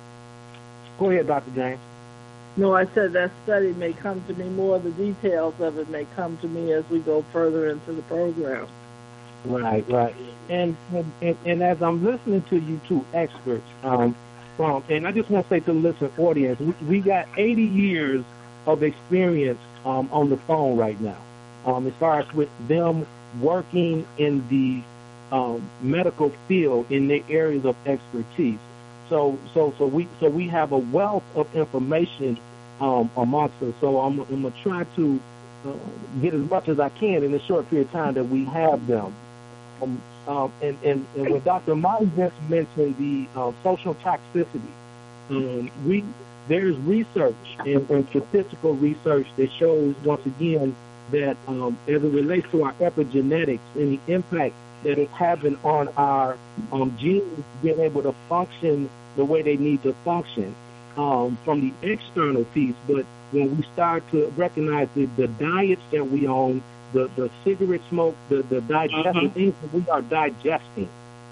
go ahead, Doctor James. No, I said that study may come to me, more of the details of it may come to me as we go further into the program. Right, right. And and, and as I'm listening to you two experts, um, um, and I just want to say to the listening audience, we, we got eighty years of experience um, on the phone right now. Um, as far as with them working in the um, medical field in their areas of expertise, so so so we so we have a wealth of information um, amongst us. So I'm, I'm gonna try to uh, get as much as I can in the short period of time that we have them. Um, um, and, and and when Doctor Martin just mentioned the uh, social toxicity, um, we there's research and, and statistical research that shows once again that um, as it relates to our epigenetics and the impact that it's having on our um, genes being able to function the way they need to function um, from the external piece. But when we start to recognize the, the diets that we own, the, the cigarette smoke, the, the digestive mm-hmm. things that we are digesting,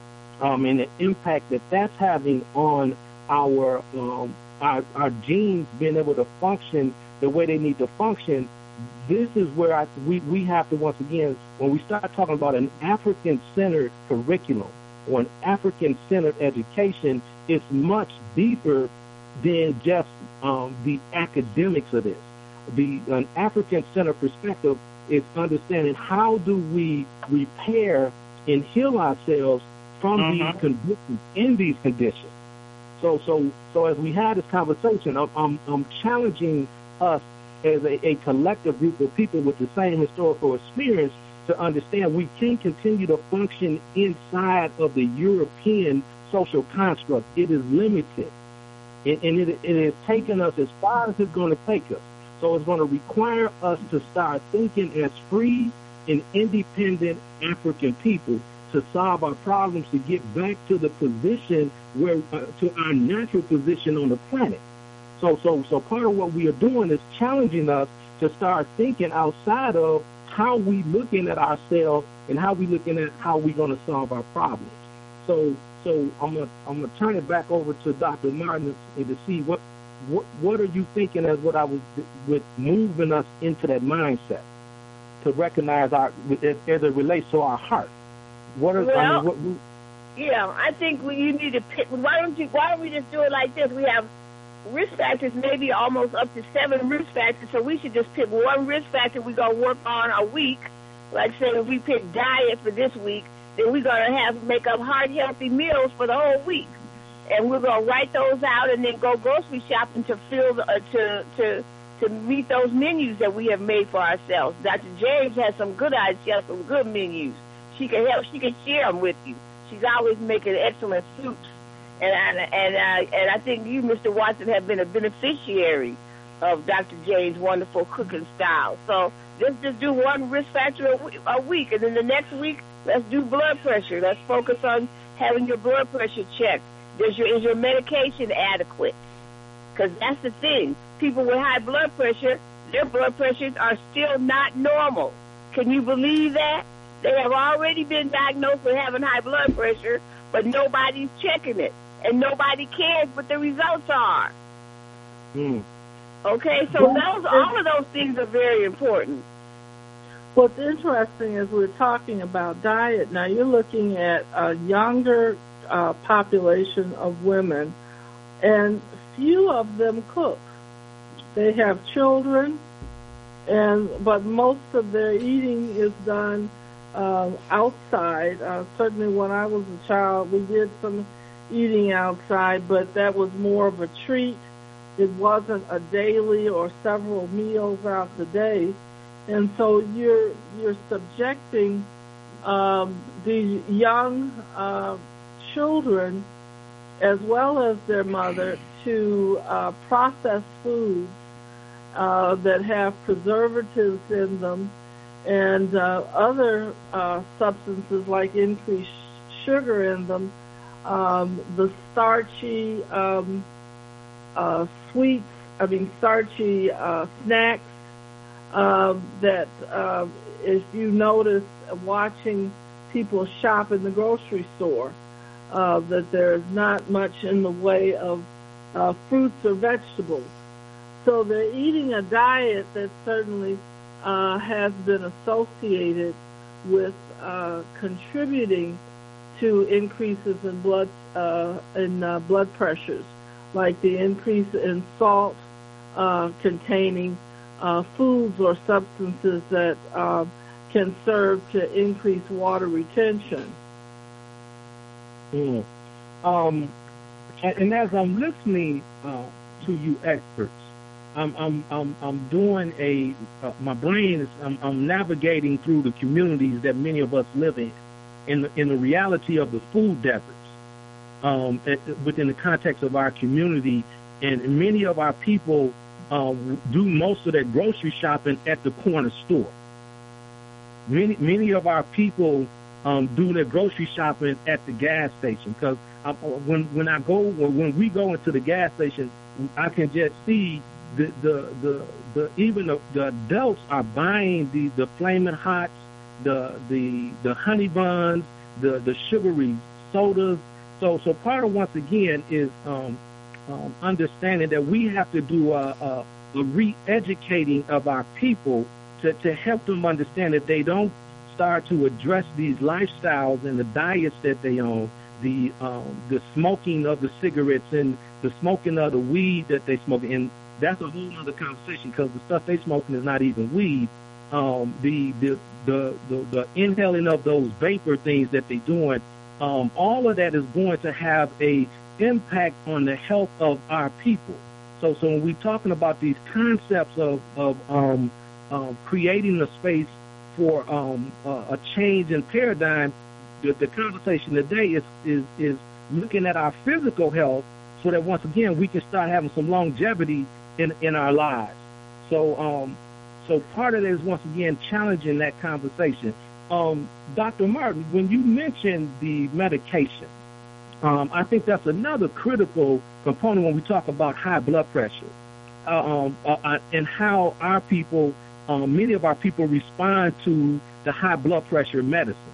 um, and the impact that that's having on our, um, our, our genes being able to function the way they need to function, this is where I, we, we have to, once again, when we start talking about an African-centered curriculum or an African-centered education, it's much deeper than just um, the academics of this. The an African-centered perspective is understanding how do we repair and heal ourselves from mm-hmm. these conditions, in these conditions. So, so, so as we had this conversation, I'm, I'm, I'm challenging us as a, a collective group of people with the same historical experience to understand we can continue to function inside of the European social construct. It is limited, and, and it, it has taken us as far as it's going to take us. So it's going to require us to start thinking as free and independent African people to solve our problems, to get back to the position where, uh, to our natural position on the planet. So, so, so part of what we are doing is challenging us to start thinking outside of how we looking at ourselves and how we looking at how we're going to solve our problems. So, so I'm gonna I'm gonna turn it back over to Doctor Martin to see what what what are you thinking as what I was with moving us into that mindset to recognize our as, as it relates to our heart. What are well, I mean, what we, yeah, I think we, you need to pick. Why don't you? Why don't we just do it like this? We have risk factors, maybe almost up to seven risk factors, so we should just pick one risk factor we're going to work on a week. Like, say, if we pick diet for this week, then we're going to have make up heart healthy meals for the whole week. And we're going to write those out and then go grocery shopping to fill the, uh, to to to meet those menus that we have made for ourselves. Doctor James has some good ideas. She has some good menus. She can help. She can share them with you. She's always making excellent soups. And I, and I, and I think you, Mister Watson, have been a beneficiary of Doctor James' wonderful cooking style. So let's just do one risk factor a week, and then the next week let's do blood pressure. Let's focus on having your blood pressure checked. Does your, is your medication adequate? Because that's the thing. People with high blood pressure, their blood pressures are still not normal. Can you believe that? They have already been diagnosed with having high blood pressure, but nobody's checking it. And nobody cares what the results are. Mm. Okay, so those, all of those things are very important. What's interesting is we're talking about diet. Now, you're looking at a younger uh, population of women, and few of them cook. They have children, and but most of their eating is done uh, outside. Uh, certainly when I was a child, we did some eating outside, but that was more of a treat. It wasn't a daily or several meals out the day. And so you're you're subjecting um, these young uh, children, as well as their mother, to uh, processed foods uh, that have preservatives in them and uh, other uh, substances like increased sugar in them, um, the starchy um, uh, sweets, I mean starchy uh, snacks. Uh, that uh, if you notice watching people shop in the grocery store, uh, that there's not much in the way of uh, fruits or vegetables. So they're eating a diet that certainly uh, has been associated with uh, contributing to increases in blood uh, in uh, blood pressures, like the increase in salt uh, containing Uh, foods or substances that uh, can serve to increase water retention. Mm. Um, and, and as I'm listening uh, to you experts, I'm I'm I'm, I'm doing a uh, my brain is I'm, I'm navigating through the communities that many of us live in, in the, in the reality of the food deserts, um, at, within the context of our community, and many of our people Uh, do most of their grocery shopping at the corner store. Many many of our people um, do their grocery shopping at the gas station, because when when I go when we go into the gas station, I can just see the the the, the even the, the adults are buying the the Flamin' Hots, the the the honey buns, the the sugary sodas. So so part of once again is um, Um, understanding that we have to do a, a, a re-educating of our people to, to help them understand that they don't start to address these lifestyles and the diets that they own, the um, the smoking of the cigarettes and the smoking of the weed that they smoke. And that's a whole other conversation, because the stuff they smoking is not even weed. Um, the, the, the, the, the inhaling of those vapor things that they're doing, um, all of that is going to have a impact on the health of our people. So, so when we're talking about these concepts of, of um, uh, creating a space for um, uh, a change in paradigm, the, the conversation today is, is is looking at our physical health, so that once again we can start having some longevity in in our lives. So, um, so part of it is once again challenging that conversation. Um, Doctor Martin, when you mentioned the medication, Um, I think that's another critical component when we talk about high blood pressure, uh, um, uh, and how our people, um, many of our people respond to the high blood pressure medicine.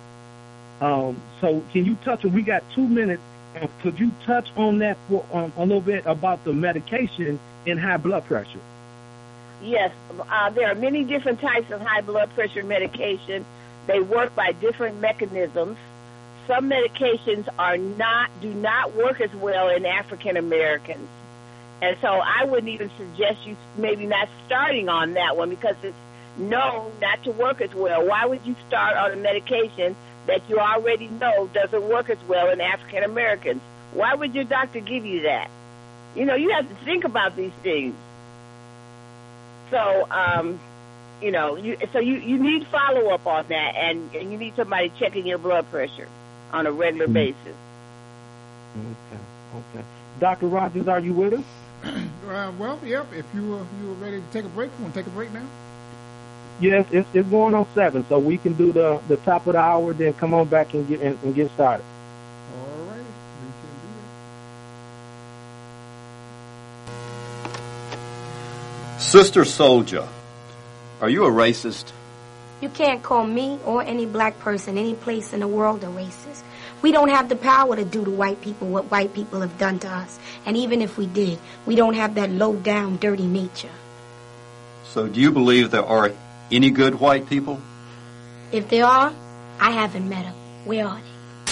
Um, so can you touch on, we got two minutes, uh, could you touch on that for um, a little bit about the medication in high blood pressure? Yes, uh, there are many different types of high blood pressure medication. They work by different mechanisms. Some medications are not do not work as well in African Americans, And so I wouldn't even suggest you maybe not starting on that one because it's known not to work as well. Why would you start on a medication that you already know doesn't work as well in African Americans? Why would your doctor give you that? You know, you have to think about these things. So, um, you know, you, so you, you need follow-up on that, and, and you need somebody checking your blood pressure on a regular mm-hmm. basis. Okay, okay. Doctor Rogers, are you with us? uh, well, yep. If you were, you were ready to take a break, you want to take a break now? Yes, it's, it's going on seven, so we can do the, the top of the hour, then come on back and get and, and get started. All right, we can do it. Sister Soldier, are you a racist? You can't call me or any black person any place in the world a racist. We don't have the power to do to white people what white people have done to us. And even if we did, we don't have that low-down, dirty nature. So do you believe there are any good white people? If there are, I haven't met them. Where are they?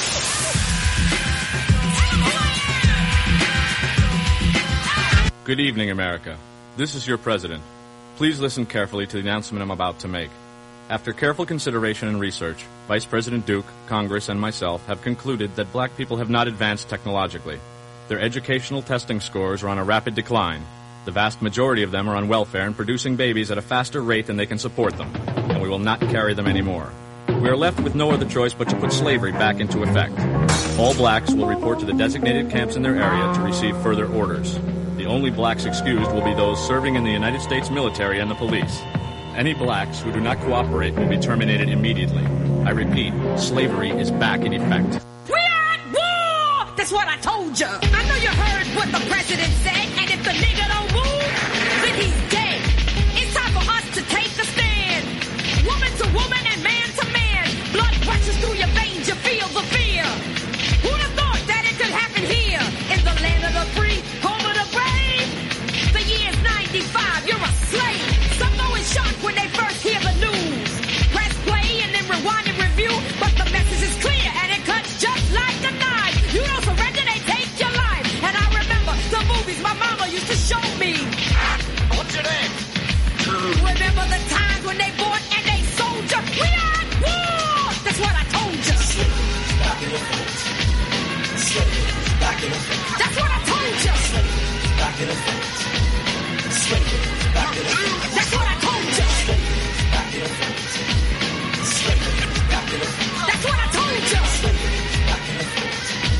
Good evening, America. This is your president. Please listen carefully to the announcement I'm about to make. After careful consideration and research, Vice President Duke, Congress, and myself have concluded that black people have not advanced technologically. Their educational testing scores are on a rapid decline. The vast majority of them are on welfare and producing babies at a faster rate than they can support them, and we will not carry them anymore. We are left with no other choice but to put slavery back into effect. All blacks will report to the designated camps in their area to receive further orders. The only blacks excused will be those serving in the United States military and the police. Any blacks who do not cooperate will be terminated immediately. I repeat, slavery is back in effect. We are at war! That's what I told you. I know you heard what the president said, and if the nigga don't move, then he's dead. It's time for us to take a stand. Woman to woman and man to man. Blood rushes through your veins, you feel the fear. Who'd have thought that it could happen here? In the land of the free, home of the brave. The year's ninety-five, you're a slave. Some go in shock when they first hear the news. Press play and then rewind and review, but the message is clear and it cuts just like a knife. You don't surrender, they take your life. And I remember the movies my mama used to show me. What's your name? Remember the times when they bought and they sold you? We are at war! That's what I told you. Back in effect. Back in effect. That's what I told you. Back in effect. Back in effect. That's what I told you. Back in effect. Back in effect. That's what I told you. Back in effect.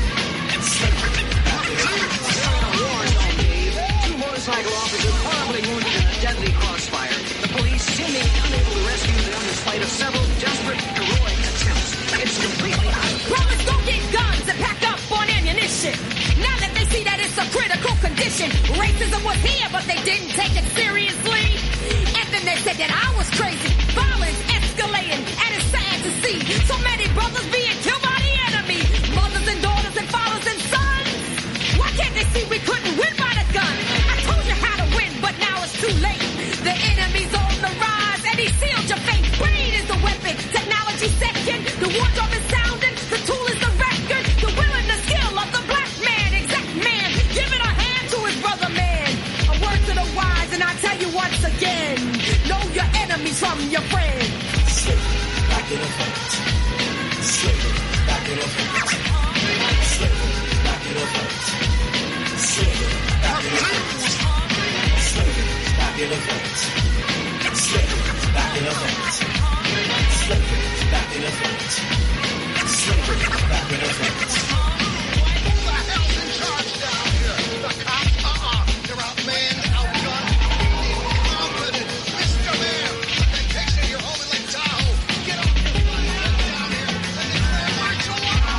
Two motorcycle officers horribly wounded in a deadly crossfire. The police seemingly unable to rescue them in spite of several desperate, heroic attempts. It's completely out. Brothers, go get guns and pack up on ammunition. Now that they see that it's a critical condition. Racism was here, but they didn't take it seriously. And then they said that I was crazy. Violence escalating, and it's sad to see so many brothers being killed by the enemy. Mothers and daughters and fathers and sons. Why can't they see we couldn't win by the gun? I told you how to win, but now it's too late. The enemy's on the rise, and he sealed your fate. Brain is the weapon, technology second. The war drum is sounding, the tool is the record. The will and the skill of the black man, exact man, giving a hand to his brother man. A word to the wise, and I tell you once again, know your enemies from your friends. Slavery, back in effect. Slavery, back in effect. Slavery, back in effect. Slavery, back in effect. Slavery, back in effect. Slavery, back in effect. Slavery, back in effect. Slavery, back in effect. Who the hell's in charge down here? The cops? Uh-uh. They're outmanned, outgunned, incompetent. Mister Man, the vacation you're home in Lake Tahoe. Get off your butt down here and declare martial law.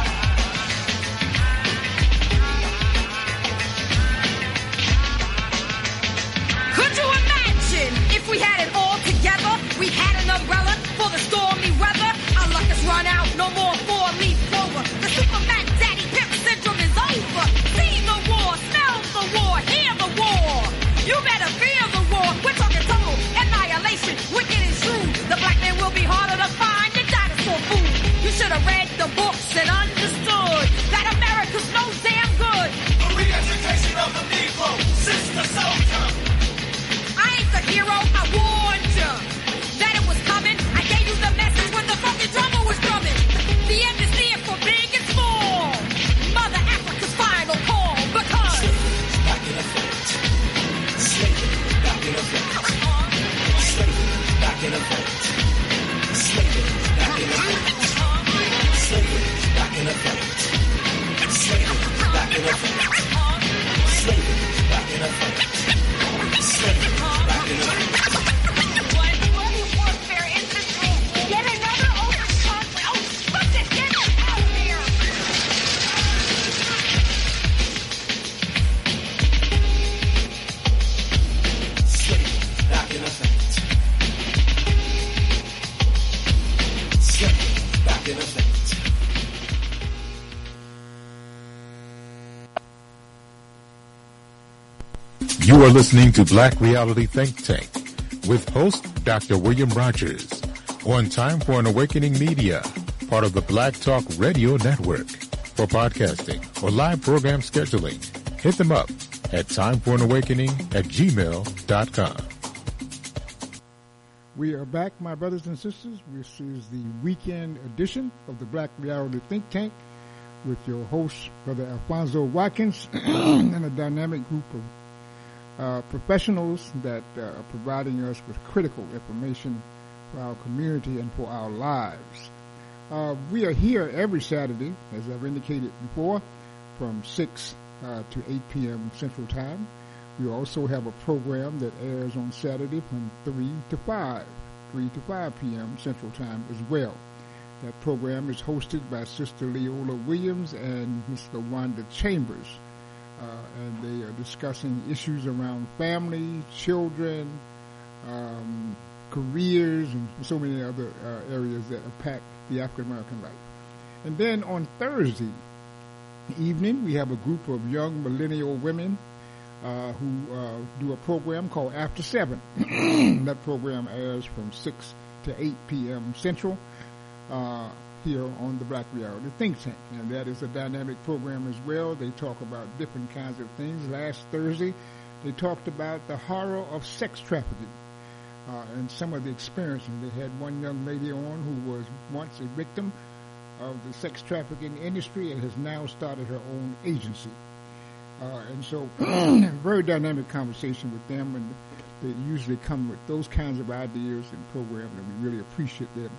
Could you imagine if we had You are listening to Black Reality Think Tank with host Doctor William Rogers on Time for an Awakening Media, part of the Black Talk Radio Network. For podcasting or live program scheduling, hit them up at timeforanawakening at gmail dot com. We are back, my brothers and sisters. This is the weekend edition of the Black Reality Think Tank with your host, Brother Alfonso Watkins, and a dynamic group of uh, professionals that uh, are providing us with critical information for our community and for our lives. Uh, we are here every Saturday, as I've indicated before, from six uh, to eight p.m. Central Time. We also have a program that airs on Saturday from three to five, three to five p.m. Central Time as well. That program is hosted by Sister Leola Williams and Miss LaWanda Chambers, uh, and they are discussing issues around family, children, um, careers, and so many other uh, areas that impact the African American life. And then on Thursday evening, we have a group of young millennial women uh, who uh, do a program called After Seven. That program airs from six to eight p.m. Central uh, here on the Black Reality Think Tank. And that is a dynamic program as well. They talk about different kinds of things. Last Thursday, they talked about the horror of sex trafficking. Uh, and some of the experiences. They had one young lady on who was once a victim of the sex trafficking industry and has now started her own agency. Uh, and so, very dynamic conversation with them, and they usually come with those kinds of ideas and programs, and we really appreciate them.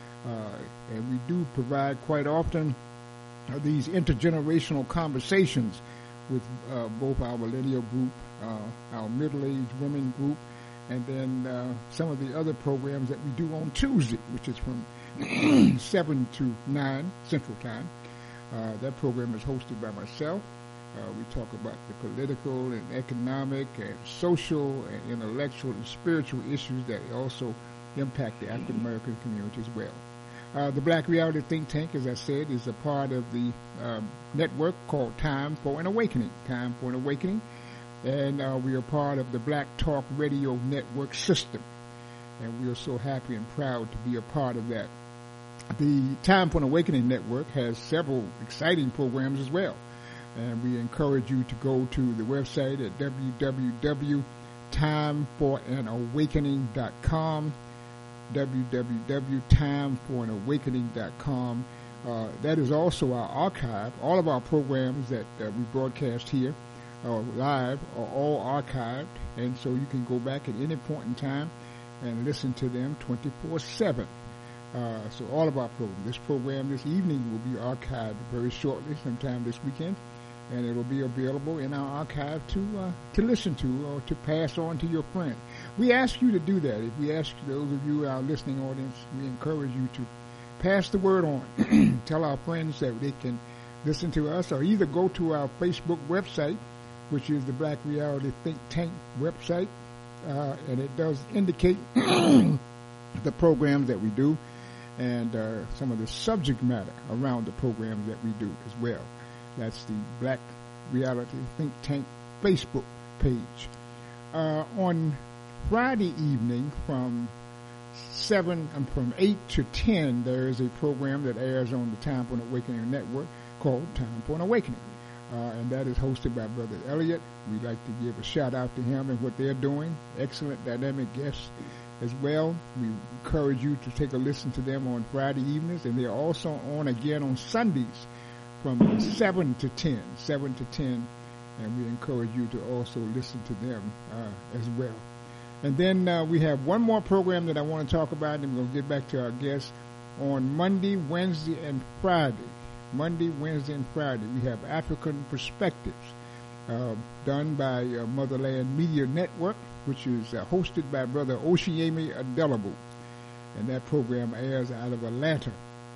Uh, and we do provide quite often uh, these intergenerational conversations with uh, both our millennial group, uh, our middle-aged women group, and then uh, some of the other programs that we do on Tuesday, which is from seven to nine Central Time. Uh, that program is hosted by myself. Uh, we talk about the political and economic and social and intellectual and spiritual issues that also impact the African American community as well. Uh, the Black Reality Think Tank, as I said, is a part of the uh, network called Time for an Awakening. Time for an Awakening. And uh, we are part of the Black Talk Radio Network system. And we are so happy and proud to be a part of that. The Time for an Awakening Network has several exciting programs as well. And we encourage you to go to the website at w w w dot time for an awakening dot com, w w w dot time for an awakening dot com. Uh, that is also our archive. All of our programs that uh, we broadcast here Uh, live are all archived, and so you can go back at any point in time and listen to them twenty-four seven. Uh, so all of our programs, this program this evening will be archived very shortly, sometime this weekend, and it will be available in our archive to uh, to listen to or to pass on to your friend. We ask you to do that. If we ask those of you, our listening audience, we encourage you to pass the word on. Tell our friends that they can listen to us, or either go to our Facebook website, which is the Black Reality Think Tank website, uh, and it does indicate the programs that we do and uh, some of the subject matter around the programs that we do as well. That's the Black Reality Think Tank Facebook page. Uh, on Friday evening from seven and from eight to ten, there is a program that airs on the Time for an Awakening Network called Time for an Awakening. Uh, and that is hosted by Brother Elliott. We'd like to give a shout out to him and what they're doing. Excellent dynamic guests as well. We encourage you to take a listen to them on Friday evenings, and they're also on again on Sundays from seven to ten, seven to ten, and we encourage you to also listen to them uh, as well. And then uh, we have one more program that I want to talk about, and we're going to get back to our guests on Monday, Wednesday, and Friday. Monday, Wednesday, and Friday, we have African Perspectives, uh, done by uh, Motherland Media Network, which is uh, hosted by Brother Oshiemi Adelabu. And that program airs out of Atlanta.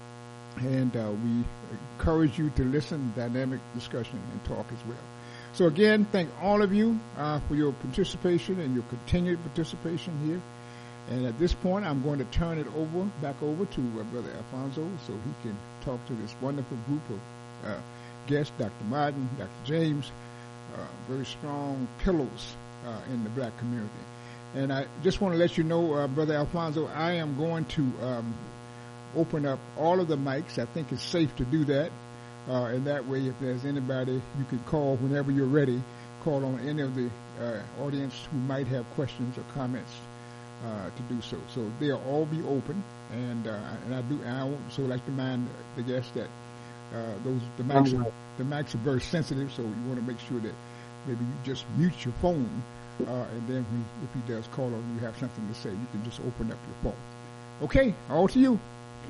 And uh, we encourage you to listen, dynamic discussion, and talk as well. So again, thank all of you uh, for your participation and your continued participation here. And at this point, I'm going to turn it over, back over to uh, Brother Alfonso, so he can talk to this wonderful group of uh, guests, Doctor Martin, Doctor James, uh, very strong pillars uh, in the black community. And I just want to let you know, uh, Brother Alfonso, I am going to um, open up all of the mics. I think it's safe to do that. Uh, and that way, if there's anybody, you can call whenever you're ready. Call on any of the uh, audience who might have questions or comments uh, to do so. So they'll all be open. And uh, and I do. And I also like to remind the guests that uh, those the mics are, the mics are very sensitive. So you want to make sure that maybe you just mute your phone. Uh, and then when, if he does call on you have something to say, you can just open up your phone. Okay, all to you.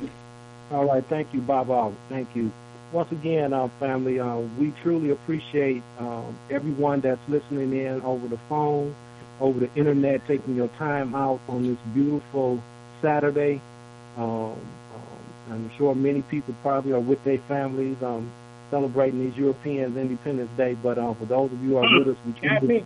All right, thank you, Baba. Thank you. Once again, uh, family, uh, we truly appreciate um, everyone that's listening in over the phone, over the internet, taking your time out on this beautiful Saturday. Um, um, I'm sure many people probably are with their families um, celebrating these Europeans' Independence Day, but uh, for those of you who are with us, we truly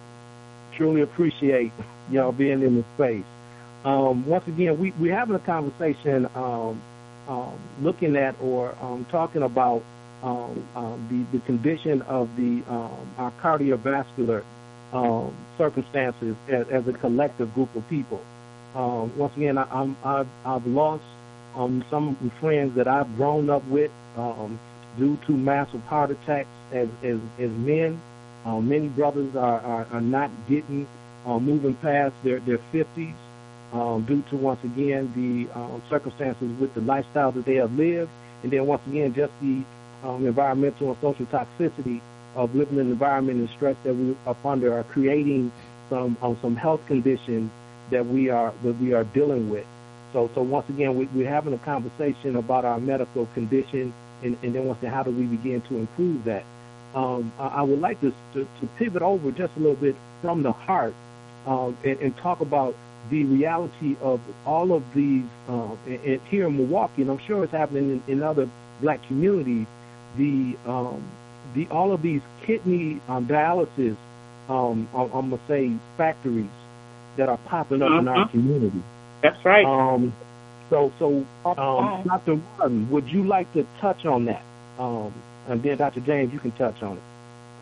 truly appreciate y'all being in the space. Um, once again, we, we're having a conversation um, um, looking at or um, talking about um, um, the, the condition of the um, our cardiovascular um, circumstances as, as a collective group of people. Um, once again, I, I'm, I've, I've lost um, some friends that I've grown up with um, due to massive heart attacks as, as, as men. Uh, many brothers are, are, are not getting, uh, moving past their, their fifties um, due to, once again, the um, circumstances with the lifestyle that they have lived, and then, once again, just the um, environmental and social toxicity of living in an environment and stress that we up under are creating some um, some health conditions that we are that we are dealing with. So, so once again, we, we're having a conversation about our medical condition, and, and then once again, how do we begin to improve that? Um, I would like to, to, to pivot over just a little bit from the heart um, and, and talk about the reality of all of these, um, and, and here in Milwaukee, and I'm sure it's happening in, in other black communities, the um, the all of these kidney um, dialysis, um, I'm, I'm going to say factories that are popping up uh-huh. in our community. That's right. Um, so, so um, Doctor Martin, would you like to touch on that? Um, And then, Doctor James, you can touch on it.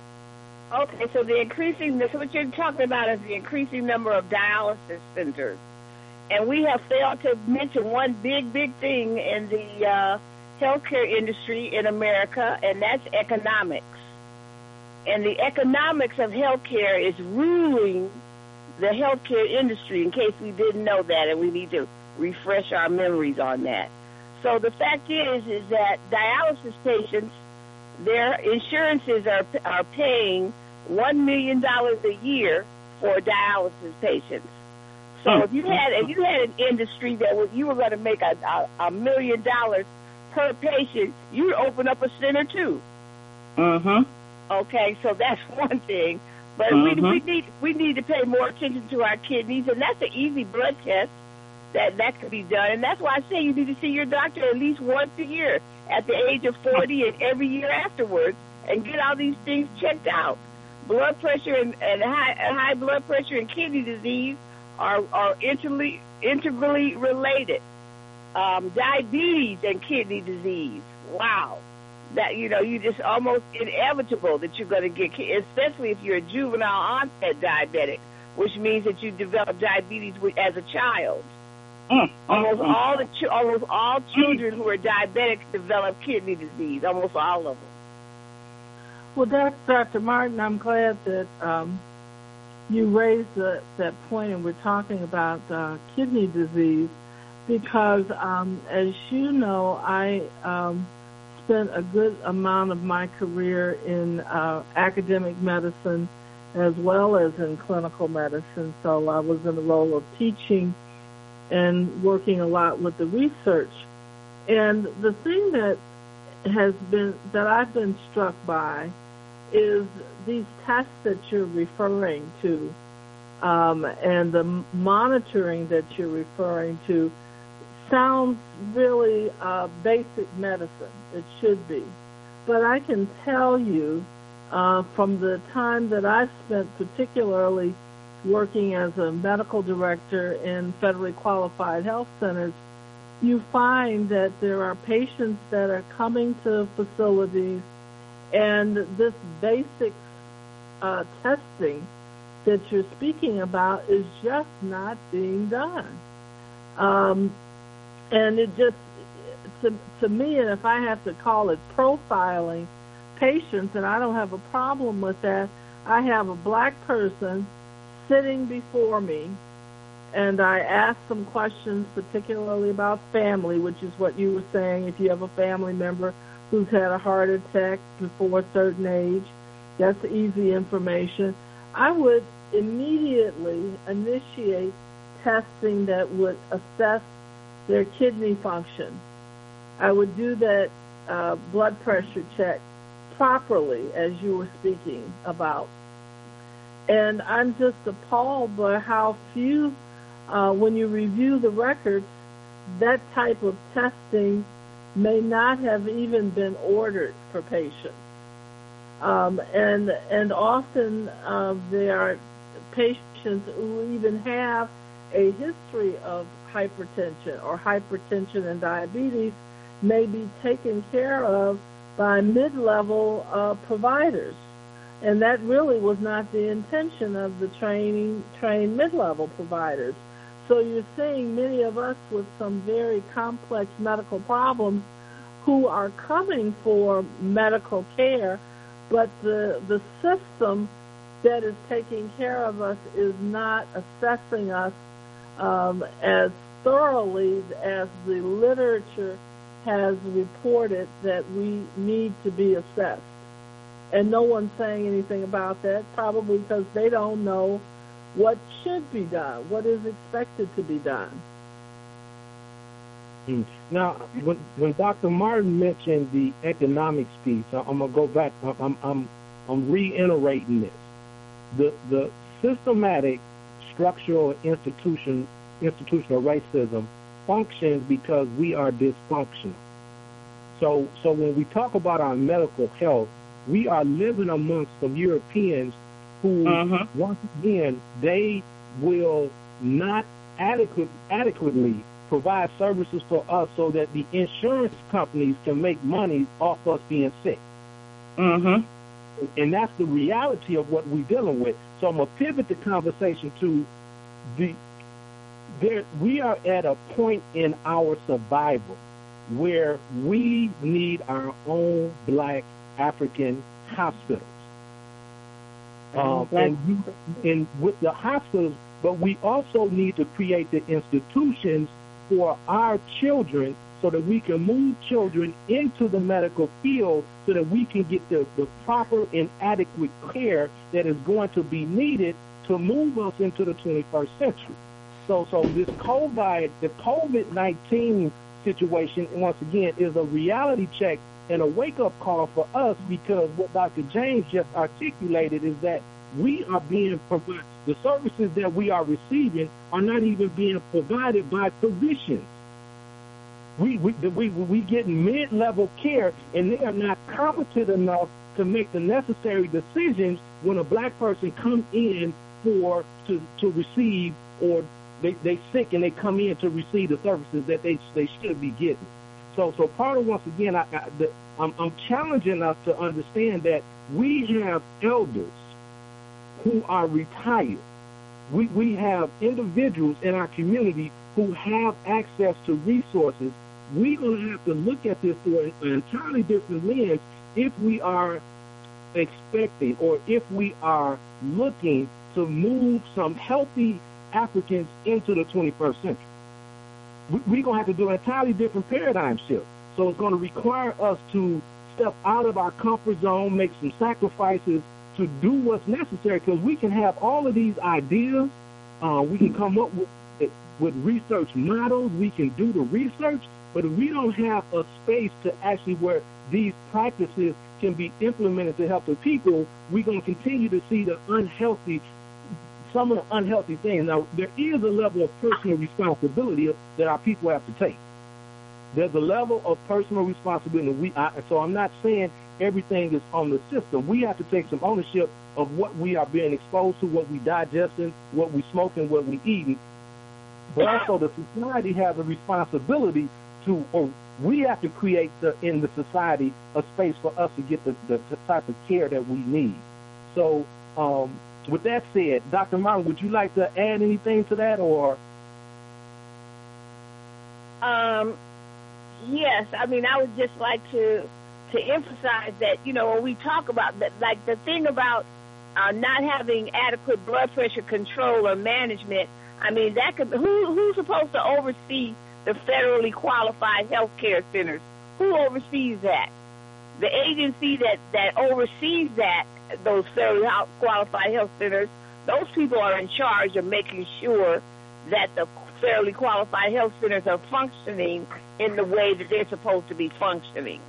Okay, so the increasing, so what you're talking about is the increasing number of dialysis centers. And we have failed to mention one big, big thing in the uh, healthcare industry in America, and that's economics. And the economics of healthcare is ruling the healthcare industry, in case we didn't know that, and we need to refresh our memories on that. So the fact is, is that dialysis patients, their insurances are are paying one million dollars a year for dialysis patients. So if you had if you had an industry that was you were going to make a, a, a million dollars per patient, you'd open up a center too. Mm-hmm. Okay, so that's one thing. But mm-hmm. we we need we need to pay more attention to our kidneys, and that's an easy blood test that that could be done. And that's why I say you need to see your doctor at least once a year at the age of forty and every year afterwards, and get all these things checked out. Blood pressure and, and high, high blood pressure and kidney disease are, are integrally, integrally related. Um, diabetes and kidney disease, wow. That, you know, you just almost inevitable that you're going to get, especially if you're a juvenile onset diabetic, which means that you develop diabetes as a child. Mm, almost mm, all the ch- almost all children who are diabetic develop kidney disease. Almost all of them. Well, that's Doctor Martin. I'm glad that um, you raised the, that point, and we're talking about uh, kidney disease because, um, as you know, I um, spent a good amount of my career in uh, academic medicine as well as in clinical medicine. So I was in the role of teaching and working a lot with the research. And the thing that has been, that I've been struck by is these tests that you're referring to, um, and the monitoring that you're referring to sounds really uh, basic medicine. It should be. But I can tell you uh, from the time that I spent particularly working as a medical director in federally qualified health centers, you find that there are patients that are coming to facilities, and this basic uh, testing that you're speaking about is just not being done. Um, and it just, to, to me, and if I have to call it profiling patients, and I don't have a problem with that, I have a black person sitting before me, and I ask some questions, particularly about family, which is what you were saying. If you have a family member who's had a heart attack before a certain age, that's easy information. I would immediately initiate testing that would assess their kidney function. I would do that uh, blood pressure check properly, as you were speaking about. And I'm just appalled by how few, uh, when you review the records, that type of testing may not have even been ordered for patients. Um, and and often uh, there are patients who even have a history of hypertension or hypertension and diabetes may be taken care of by mid-level uh, providers. And that really was not the intention of the training, trained mid-level providers. So you're seeing many of us with some very complex medical problems who are coming for medical care, but the, the system that is taking care of us is not assessing us um, as thoroughly as the literature has reported that we need to be assessed. And no one's saying anything about that, probably because they don't know what should be done, what is expected to be done. Mm. Now, when, when Doctor Martin mentioned the economics piece, I'm going to go back. I'm, I'm, I'm reiterating this. The, the systematic structural institution, institutional racism functions because we are dysfunctional. So, so when we talk about our medical health, we are living amongst some Europeans who, uh-huh. once again, they will not adequate, adequately provide services for us so that the insurance companies can make money off us being sick. Mm-hmm. And that's the reality of what we're dealing with. So I'm going to pivot the conversation to the there. We are at a point in our survival where we need our own black African hospitals. Um, and, we, and with the hospitals, but we also need to create the institutions for our children so that we can move children into the medical field so that we can get the, the proper and adequate care that is going to be needed to move us into the twenty-first century. So, so this COVID, the COVID nineteen situation, once again, is a reality check and a wake-up call for us, because what Doctor James just articulated is that we are being provided, the services that we are receiving are not even being provided by physicians. We we we, we get mid-level care, and they are not competent enough to make the necessary decisions when a black person comes in for to, to receive, or they they sick and they come in to receive the services that they they should be getting. So, so part of, once again, I, I, the, I'm, I'm challenging us to understand that we have elders who are retired. We, we have individuals in our community who have access to resources. We're going to have to look at this through an entirely different lens if we are expecting, or if we are looking to move some healthy Africans into the twenty-first century. We're going to have to do an entirely different paradigm shift. So it's going to require us to step out of our comfort zone, make some sacrifices to do what's necessary, because we can have all of these ideas. Uh, we can come up with, with research models. We can do the research, but if we don't have a space to actually where these practices can be implemented to help the people, we're going to continue to see the unhealthy some of the unhealthy things. Now, there is a level of personal responsibility that our people have to take. There's a level of personal responsibility. We, I, so I'm not saying everything is on the system. We have to take some ownership of what we are being exposed to, what we digesting, what we smoking, what we eating. But also the society has a responsibility to, or we have to create the, in the society a space for us to get the, the, the type of care that we need. So, um, with that said, Doctor Martin, would you like to add anything to that, or? Um, yes, I mean, I would just like to to emphasize that, you know, when we talk about that, like the thing about uh, not having adequate blood pressure control or management, I mean, that could, who who's supposed to oversee the federally qualified health care centers? Who oversees that? The agency that, that oversees that, those federally qualified health centers, those people are in charge of making sure that the federally qualified health centers are functioning in the way that they're supposed to be functioning.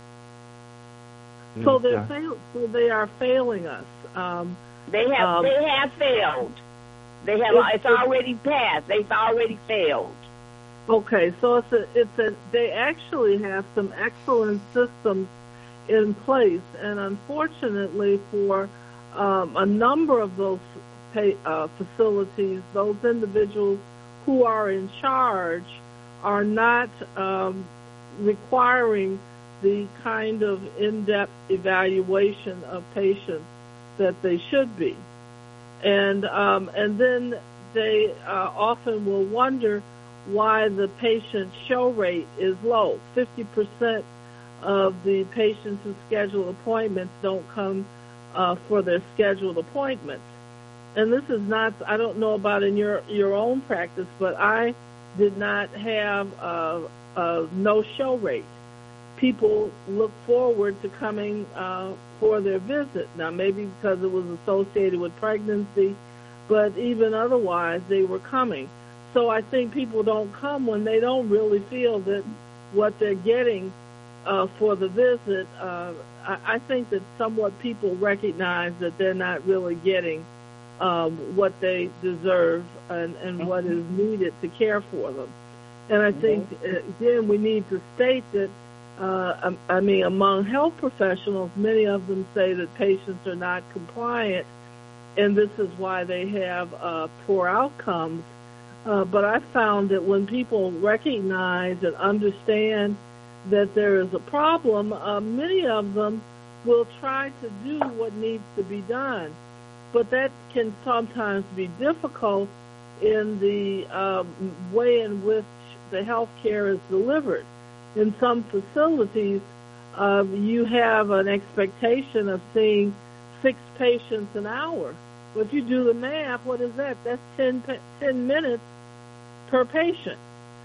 So they're fail- so they are failing us. Um, They have um, they have failed. They have It's- it's already passed. They've already failed. Okay, so it's a, it's a, they actually have some excellent systems in place, and unfortunately for um, a number of those pay, uh, facilities, those individuals who are in charge are not um, requiring the kind of in-depth evaluation of patients that they should be. And um, and then they uh, often will wonder why the patient show rate is low. fifty percent of the patients who schedule appointments don't come uh, for their scheduled appointments. And this is not, I don't know about in your, your own practice, but I did not have a, a no-show rate. People look forward to coming uh, for their visit. Now, maybe because it was associated with pregnancy, but even otherwise, they were coming. So I think people don't come when they don't really feel that what they're getting uh, for the visit. Uh, I, I think that somewhat people recognize that they're not really getting um, what they deserve and, and what is needed to care for them. And I think, again, we need to state that, uh, I, I mean, among health professionals, many of them say that patients are not compliant, and this is why they have uh, poor outcomes. Uh, but I found that when people recognize and understand that there is a problem, uh, many of them will try to do what needs to be done. But that can sometimes be difficult in the um, way in which the health care is delivered. In some facilities, uh, you have an expectation of seeing six patients an hour. But if you do the math, what is that? That's ten, ten minutes per patient.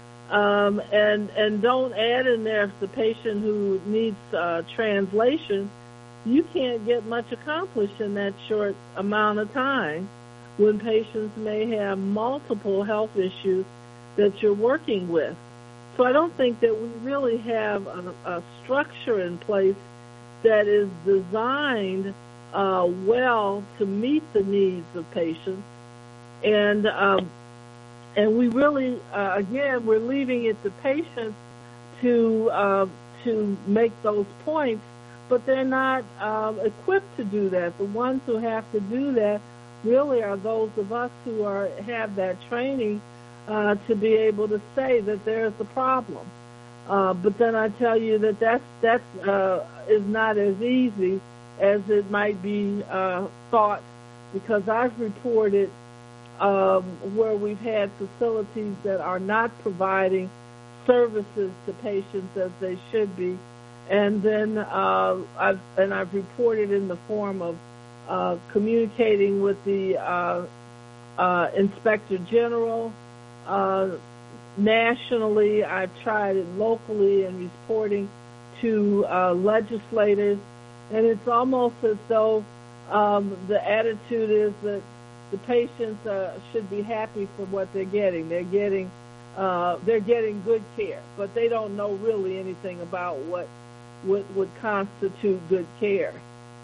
Um, and and don't add in there the patient who needs uh, translation. You can't get much accomplished in that short amount of time when patients may have multiple health issues that you're working with. So I don't think that we really have a, a structure in place that is designed uh, well to meet the needs of patients. And um, and we really, uh, again, we're leaving it to patients to uh, to make those points, but they're not uh, equipped to do that. The ones who have to do that really are those of us who are have that training uh, to be able to say that there's a problem. Uh, but then I tell you that that's, that's uh, is not as easy as it might be uh, thought, because I've reported um, where we've had facilities that are not providing services to patients as they should be, and then uh, I've and I've reported in the form of uh, communicating with the uh, uh, Inspector General. Uh, nationally, I've tried it locally and reporting to uh, legislators, and it's almost as though um, the attitude is that the patients uh, should be happy for what they're getting. They're getting uh, they're getting good care, but they don't know really anything about what would would constitute good care.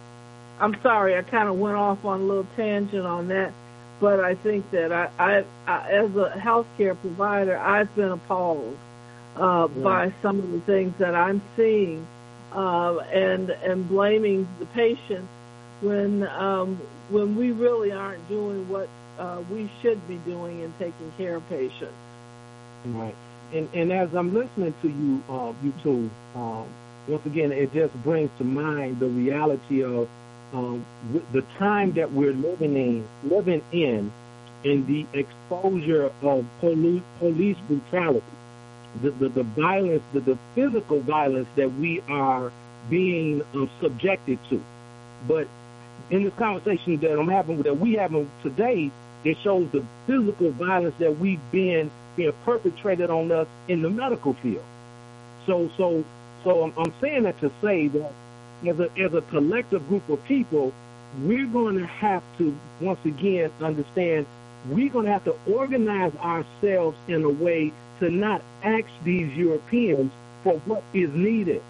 I'm sorry, I kind of went off on a little tangent on that, but I think that I, I, I as a healthcare provider, I've been appalled uh, yeah. by some of the things that I'm seeing, uh, and and blaming the patients when um, when we really aren't doing what uh, we should be doing in taking care of patients. Right. And and as I'm listening to you, uh, you two, um, once again, it just brings to mind the reality of um, with the time that we're living in, living in, and the exposure of police, police brutality, the, the, the violence, the, the physical violence that we are being uh, subjected to. But in this conversation that I'm having, that we having today, it shows the physical violence that we've been being perpetrated on us in the medical field. So, so, so I'm, I'm saying that to say that as a as a collective group of people, we're going to have to once again understand we're going to have to organize ourselves in a way to not ask these Europeans for what is needed.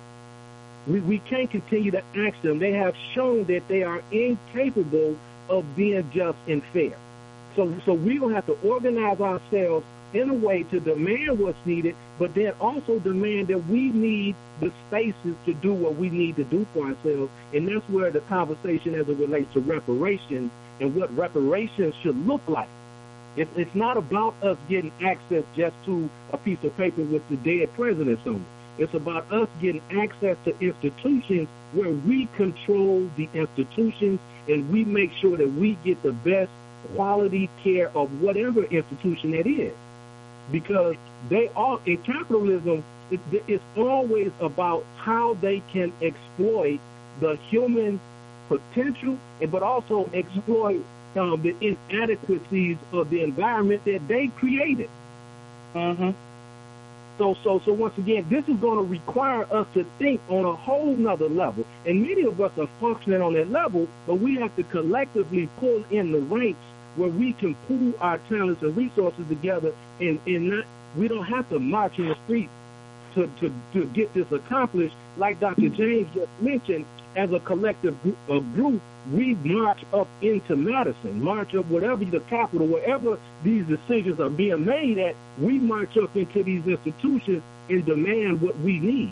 We, we can't continue to ask them. They have shown that they are incapable of being just and fair. So, so we're going to have to organize ourselves in a way to demand what's needed, but then also demand that we need the spaces to do what we need to do for ourselves. And that's where the conversation as it relates to reparations and what reparations should look like. It's, it's not about us getting access just to a piece of paper with the dead presidents on it. It's about us getting access to institutions where we control the institutions and we make sure that we get the best quality care of whatever institution it is. Because they are, in capitalism, it, it's always about how they can exploit the human potential, but also exploit um, the inadequacies of the environment that they created. Mm-hmm. So, so, so once again, this is going to require us to think on a whole nother level. And many of us are functioning on that level, but we have to collectively pull in the ranks where we can pool our talents and resources together, and, and not, we don't have to march in the streets to, to, to get this accomplished. Like Doctor James just mentioned, as a collective group, a group, we march up into Madison, march up whatever the capital, wherever these decisions are being made at, we march up into these institutions and demand what we need.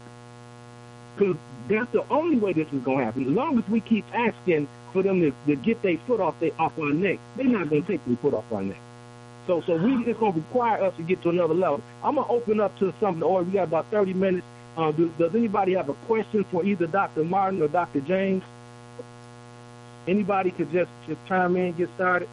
Because that's the only way this is going to happen. As long as we keep asking for them to, to get their foot off their off our neck, they're not going to take their foot off our neck. So, so we it's going to require us to get to another level. I'm going to open up to something, or we got about thirty minutes. Uh, do, does anybody have a question for either Doctor Martin or Doctor James? Anybody could just, just chime in and get started.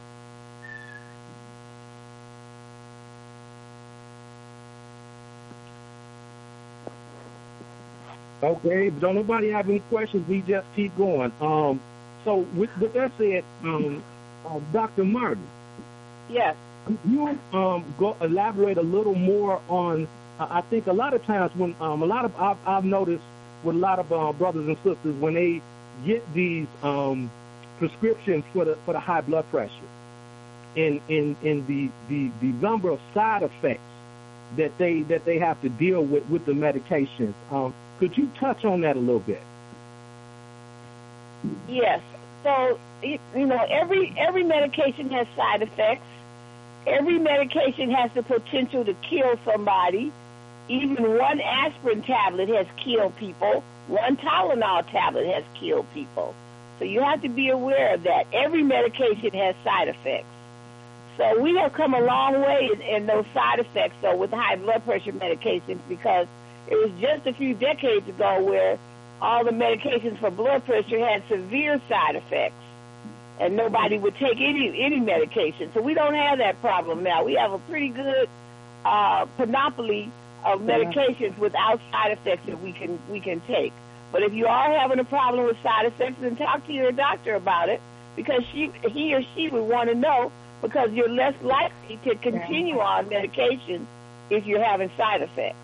Okay, if don't nobody have any questions, we just keep going. Um, so with, with that said, um, uh, Doctor Martin. Yes. Could you um, go elaborate a little more on, uh, I think a lot of times when, um, a lot of, I've, I've noticed with a lot of uh, brothers and sisters, when they get these um, prescriptions for the, for the high blood pressure and, and, and the, the, the number of side effects that they, that they have to deal with, with the medications. Um, could you touch on that a little bit? Yes. So, you know, every every medication has side effects. Every medication has the potential to kill somebody. Even one aspirin tablet has killed people. One Tylenol tablet has killed people. So you have to be aware of that. Every medication has side effects. So we have come a long way in, in those side effects, though, with high blood pressure medications, because it was just a few decades ago where all the medications for blood pressure had severe side effects, and nobody would take any any medication. So we don't have that problem now. We have a pretty good uh, panoply of medications without side effects that we can we can take. But if you are having a problem with side effects, then talk to your doctor about it, because she he or she would want to know, because you're less likely to continue on medication if you're having side effects.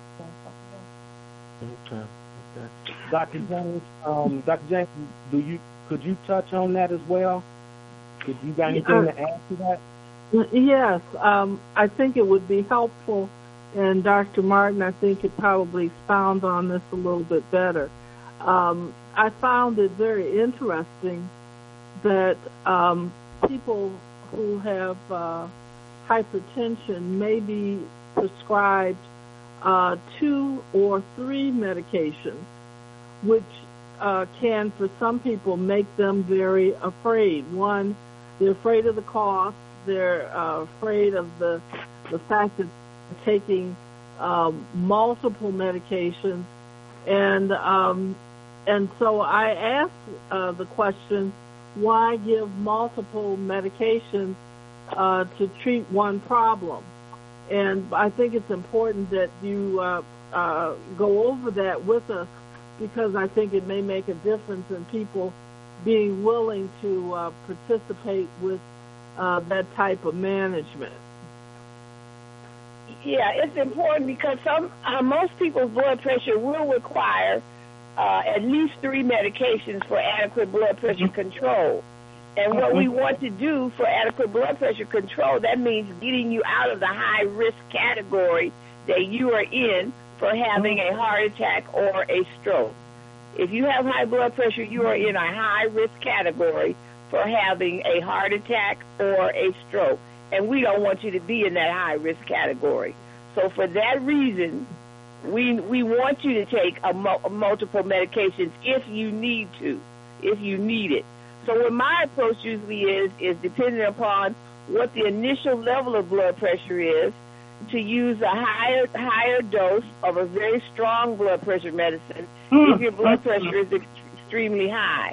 Okay. Okay. Doctor James, um, Doctor James, do you could you touch on that as well? Could you got anything uh, to add to that? Yes, um, I think it would be helpful, and Doctor Martin, I think, could probably expound on this a little bit better. Um, I found it very interesting that um, people who have uh, hypertension may be prescribed uh, two or three medications, which uh, can, for some people, make them very afraid. One, they're afraid of the cost. They're uh, afraid of the the fact that they're taking um, multiple medications, and um, and so I asked uh, the question, why give multiple medications uh, to treat one problem? And I think it's important that you uh, uh, go over that with us, because I think it may make a difference in people being willing to uh, participate with uh, that type of management. Yeah, it's important because some uh, most people's blood pressure will require uh, at least three medications for adequate blood pressure control. And what we want to do for adequate blood pressure control, that means getting you out of the high-risk category that you are in for having a heart attack or a stroke. If you have high blood pressure, you are in a high-risk category for having a heart attack or a stroke. And we don't want you to be in that high-risk category. So for that reason, we we want you to take a, mo- multiple medications if you need to, if you need it. So what my approach usually is, is depending upon what the initial level of blood pressure is, to use a higher higher dose of a very strong blood pressure medicine mm. if your blood pressure is ex- extremely high.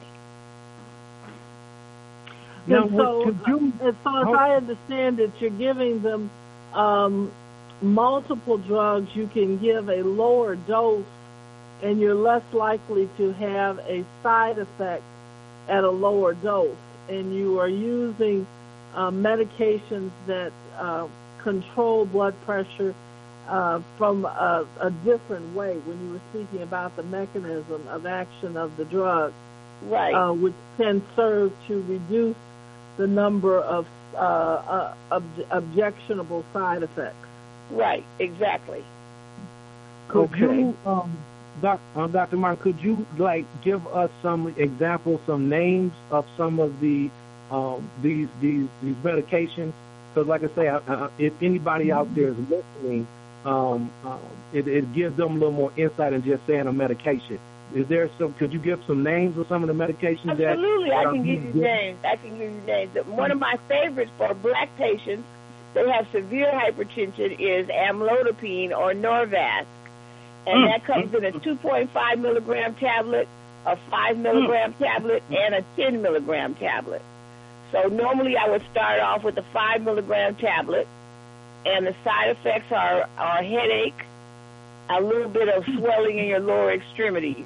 Now, and so, you, as far as I understand it, you're giving them um, multiple drugs. You can give a lower dose, and you're less likely to have a side effect at a lower dose. And you are using uh, medications that uh, control blood pressure uh, from a, a different way when you were speaking about the mechanism of action of the drug, right? Uh, which can serve to reduce the number of uh, uh, ob- objectionable side effects. Right, exactly. Could Okay. you, um, doc, uh, Doctor Martin, could you like give us some examples, some names of some of the um, these these these medications? Because, like I say, uh, uh, if anybody out there is listening, um, um, it, it gives them a little more insight than just saying a medication. Is there some? Could you give some names of some of the medications? Absolutely, that, I can give you names. I can give you names. One of my favorites for black patients that have severe hypertension is amlodipine or Norvasc, and Mm. that comes in a two point five milligram tablet, a five milligram Mm. tablet, and a ten milligram tablet. So normally I would start off with a five milligram tablet, and the side effects are, are headache, a little bit of swelling in your lower extremities.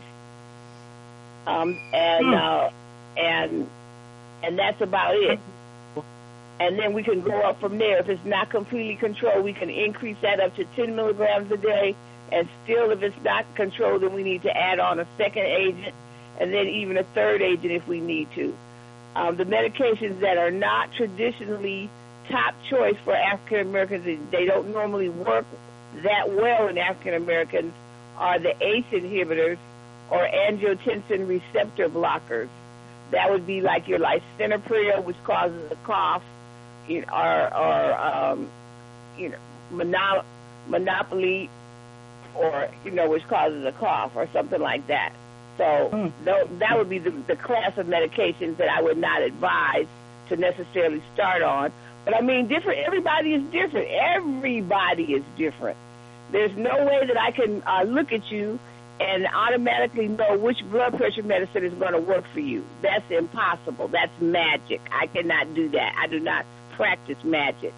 Um, and Hmm. uh, and and that's about it. And then we can go up from there. If it's not completely controlled, we can increase that up to ten milligrams a day. And still, if it's not controlled, then we need to add on a second agent, and then even a third agent if we need to. Um, the medications that are not traditionally top choice for African Americans, they don't normally work that well in African Americans, are the A C E inhibitors or angiotensin receptor blockers. That would be like your lisinopril, which causes a cough, you know, or, or um, you know, mono- monopoly, or you know, which causes a cough, or something like that. So mm. th- that would be the, the class of medications that I would not advise to necessarily start on. But I mean, different. Everybody is different. Everybody is different. There's no way that I can uh, look at you and automatically know which blood pressure medicine is going to work for you. That's impossible. That's magic. I cannot do that. I do not practice magic.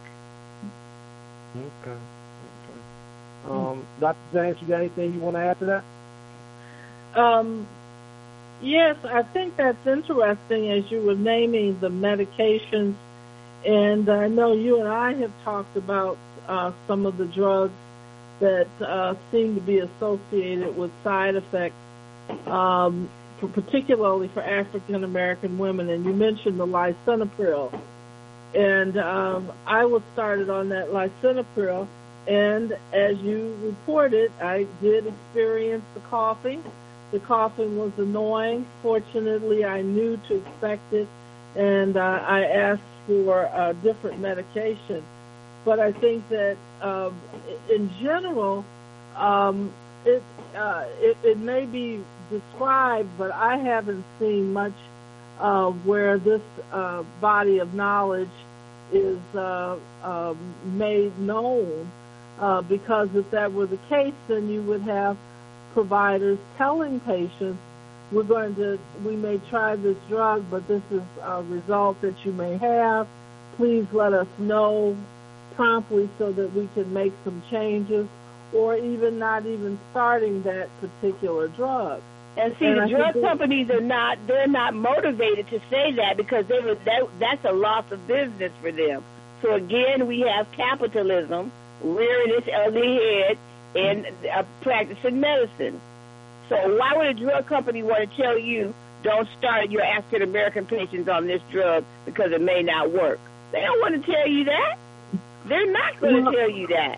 Okay. Okay. Um, Doctor James, you got anything you want to add to that? Um, yes, I think that's interesting as you were naming the medications. And I know you and I have talked about uh, some of the drugs that uh, seem to be associated with side effects, um, for particularly for African American women. And you mentioned the lisinopril. And um, I was started on that lisinopril. And as you reported, I did experience the coughing. The coughing was annoying. Fortunately, I knew to expect it, and uh, I asked for uh, different medication. But I think that um, in general, um, it, uh, it it may be described, but I haven't seen much uh, where this uh, body of knowledge is uh, uh, made known. Uh, because if that were the case, then you would have providers telling patients we're going to, we may try this drug, but this is a result that you may have. Please let us know promptly so that we can make some changes, or even not even starting that particular drug. And see, And the I drug think that- companies are not, they're not motivated to say that because they would, that, that's a loss of business for them. So again, we have capitalism rearing its ugly head in uh, practicing medicine. So why would a drug company want to tell you, don't start your African-American patients on this drug because it may not work? They don't want to tell you that. They're not going to Well- tell you that.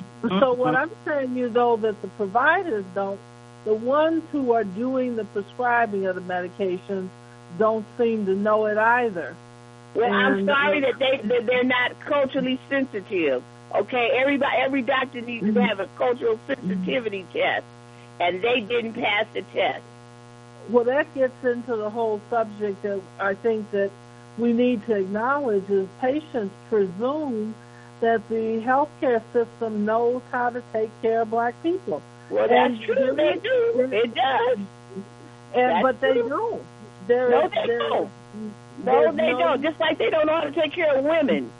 So what I'm telling you, though, that the providers don't, the ones who are doing the prescribing of the medications don't seem to know it either. Well, I'm And, sorry uh, that they that they're not culturally sensitive. Okay, everybody, every doctor needs Mm-hmm. to have a cultural sensitivity test, and they didn't pass the test. Well, that gets into the whole subject that I think that we need to acknowledge is patients presume that the healthcare system knows how to take care of black people. Well, that's And true. there They is- do. It does. And That's but they true. don't. There No, is- they there don't. is- No, there's they don't. Just like they don't know how to take care of women.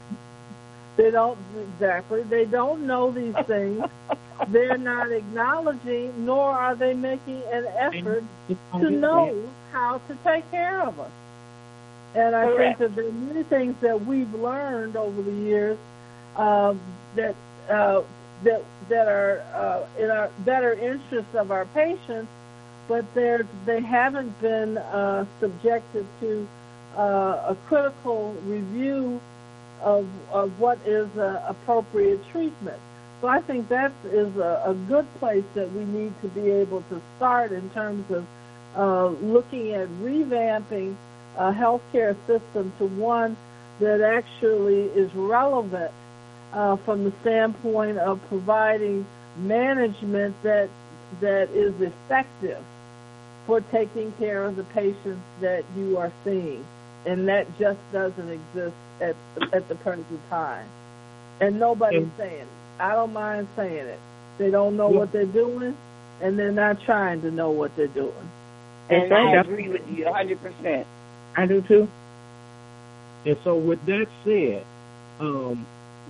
They don't exactly. They don't know these things. They're not acknowledging, nor are they making an effort to know how to take care of us. And I Correct. think that there are many things that we've learned over the years um, that uh, that that are uh, in our better interests of our patients, but they're they haven't been uh, subjected to uh, a critical review of of what is uh, appropriate treatment. So I think that is a, a good place that we need to be able to start in terms of uh, looking at revamping a healthcare system to one that actually is relevant uh, from the standpoint of providing management that that is effective for taking care of the patients that you are seeing, and that just doesn't exist at at the present time. And nobody's And- saying it. I don't mind saying it. They don't know what they're doing, and they're not trying to know what they're doing. And I agree with you one hundred percent. I do too. And so, with that said, um,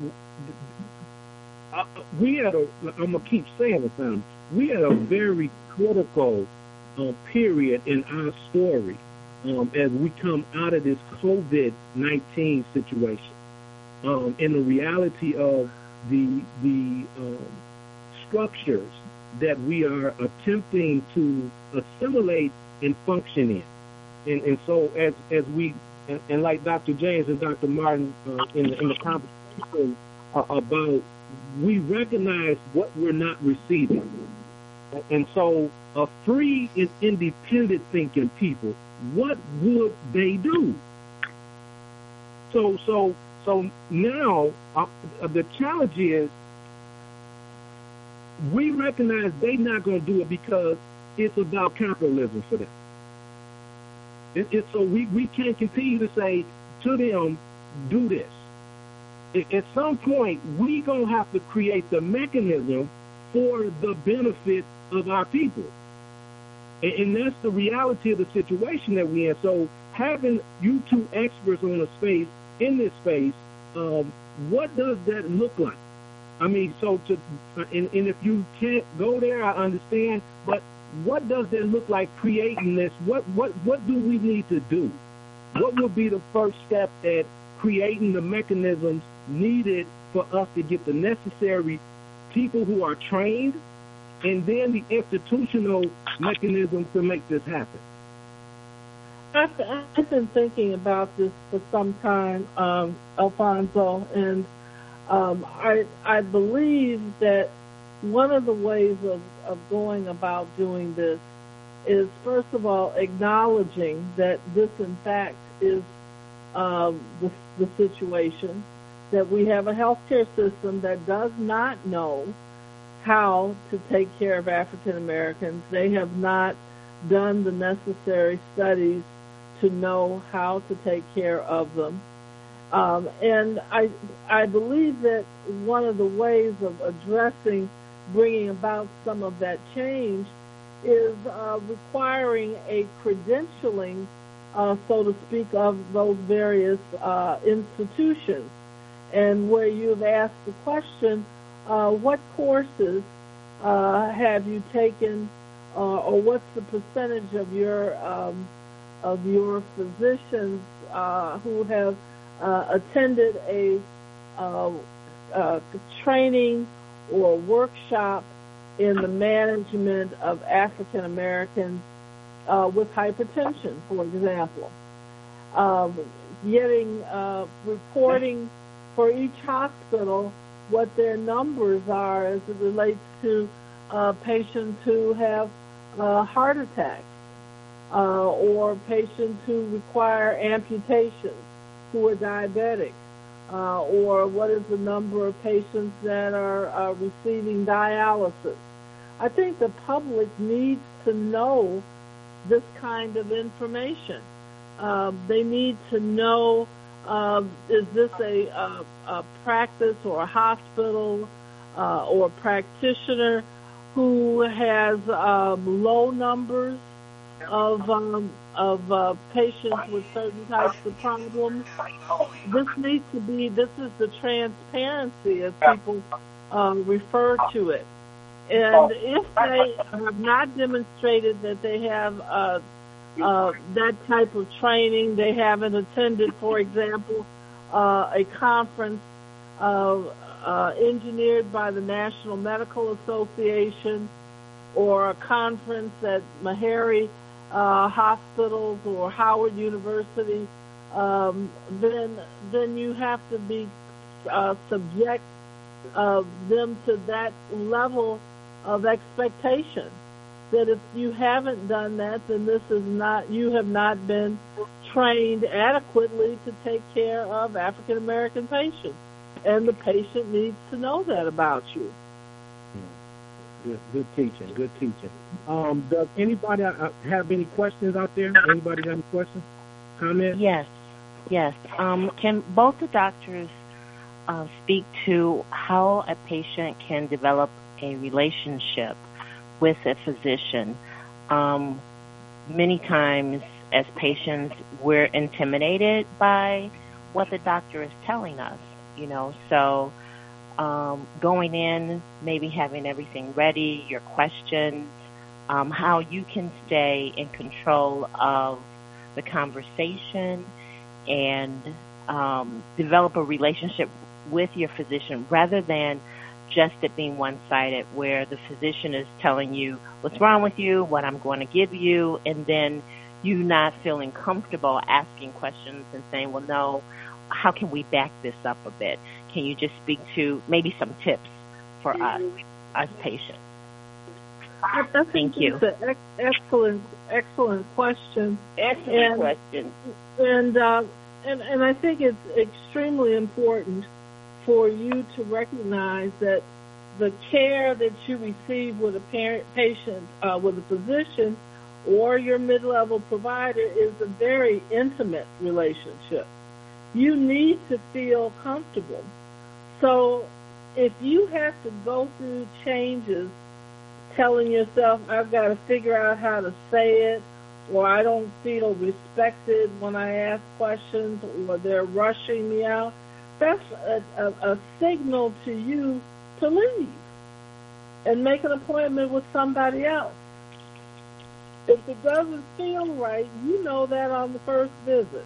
I, we had a. I'm gonna keep saying it, Sam. We had a very critical uh, period in our story um, as we come out of this COVID nineteen situation, um, and the reality of the the um, structures that we are attempting to assimilate and function in. And, and so as as we, and, and like Doctor James and Doctor Martin uh, in, the, in the conversation uh, about, we recognize what we're not receiving. And so a free and independent thinking people, what would they do? So so so now uh, the challenge is, we recognize they're not going to do it because it's about capitalism for them. It, it, so we, we can't continue to say to them, do this. It, at some point, we're going to have to create the mechanism for the benefit of our people. And, and that's the reality of the situation that we're in. So having you two experts on a space, in this space, um, what does that look like? I mean, so to, and, and if you can't go there, I understand, but what does it look like creating this? What what what do we need to do? What would be the first step at creating the mechanisms needed for us to get the necessary people who are trained, and then the institutional mechanism to make this happen? I've, I've been thinking about this for some time, um, Alfonso, and um, I I believe that one of the ways of, of going about doing this is, first of all, acknowledging that this, in fact, is um, the, the situation, that we have a healthcare system that does not know how to take care of African Americans. They have not done the necessary studies to know how to take care of them. Um, and I, I believe that one of the ways of addressing bringing about some of that change is uh, requiring a credentialing, uh, so to speak, of those various uh, institutions, and where you've asked the question, uh, what courses uh, have you taken, uh, or what's the percentage of your um, of your physicians uh, who have uh, attended a uh, uh, training or workshop in the management of African Americans uh, with hypertension, for example. Um, getting, uh, reporting for each hospital what their numbers are as it relates to uh, patients who have uh, heart attacks uh, or patients who require amputations, who are diabetic. Uh, or what is the number of patients that are uh, receiving dialysis. I think the public needs to know this kind of information. Uh, they need to know, uh, is this a, a, a practice or a hospital uh, or a practitioner who has um, low numbers of um, of uh, patients with certain types of problems. This needs to be, this is the transparency as people uh, refer to it. And if they have not demonstrated that they have uh, uh, that type of training, they haven't attended, for example, uh, a conference uh, uh, engineered by the National Medical Association or a conference at Meharry Uh, hospitals or Howard University, um, then then you have to be uh, subject uh, them to that level of expectation. That if you haven't done that, then this is not, you have not been trained adequately to take care of African American patients, and the patient needs to know that about you. Good, good teaching. Good teaching. Um, does anybody uh, have any questions out there? Anybody have any questions? Comments? Yes, yes. Um, can both the doctors uh, speak to how a patient can develop a relationship with a physician? Um, many times, as patients, we're intimidated by what the doctor is telling us. You know, so. Um, going in, maybe having everything ready, your questions, um, how you can stay in control of the conversation and um, develop a relationship with your physician rather than just it being one-sided where the physician is telling you what's wrong with you, what I'm going to give you, and then you not feeling comfortable asking questions and saying, well, no, how can we back this up a bit? Can you just speak to maybe some tips for us, as patients? I, I think Thank you. It's an ex- excellent, excellent question. Excellent and, question. And, uh, and and I think it's extremely important for you to recognize that the care that you receive with a parent, patient, uh, with a physician, or your mid-level provider is a very intimate relationship. You need to feel comfortable. So if you have to go through changes telling yourself, I've got to figure out how to say it, or I don't feel respected when I ask questions, or they're rushing me out, that's a, a, a signal to you to leave and make an appointment with somebody else. If it doesn't feel right, you know that on the first visit.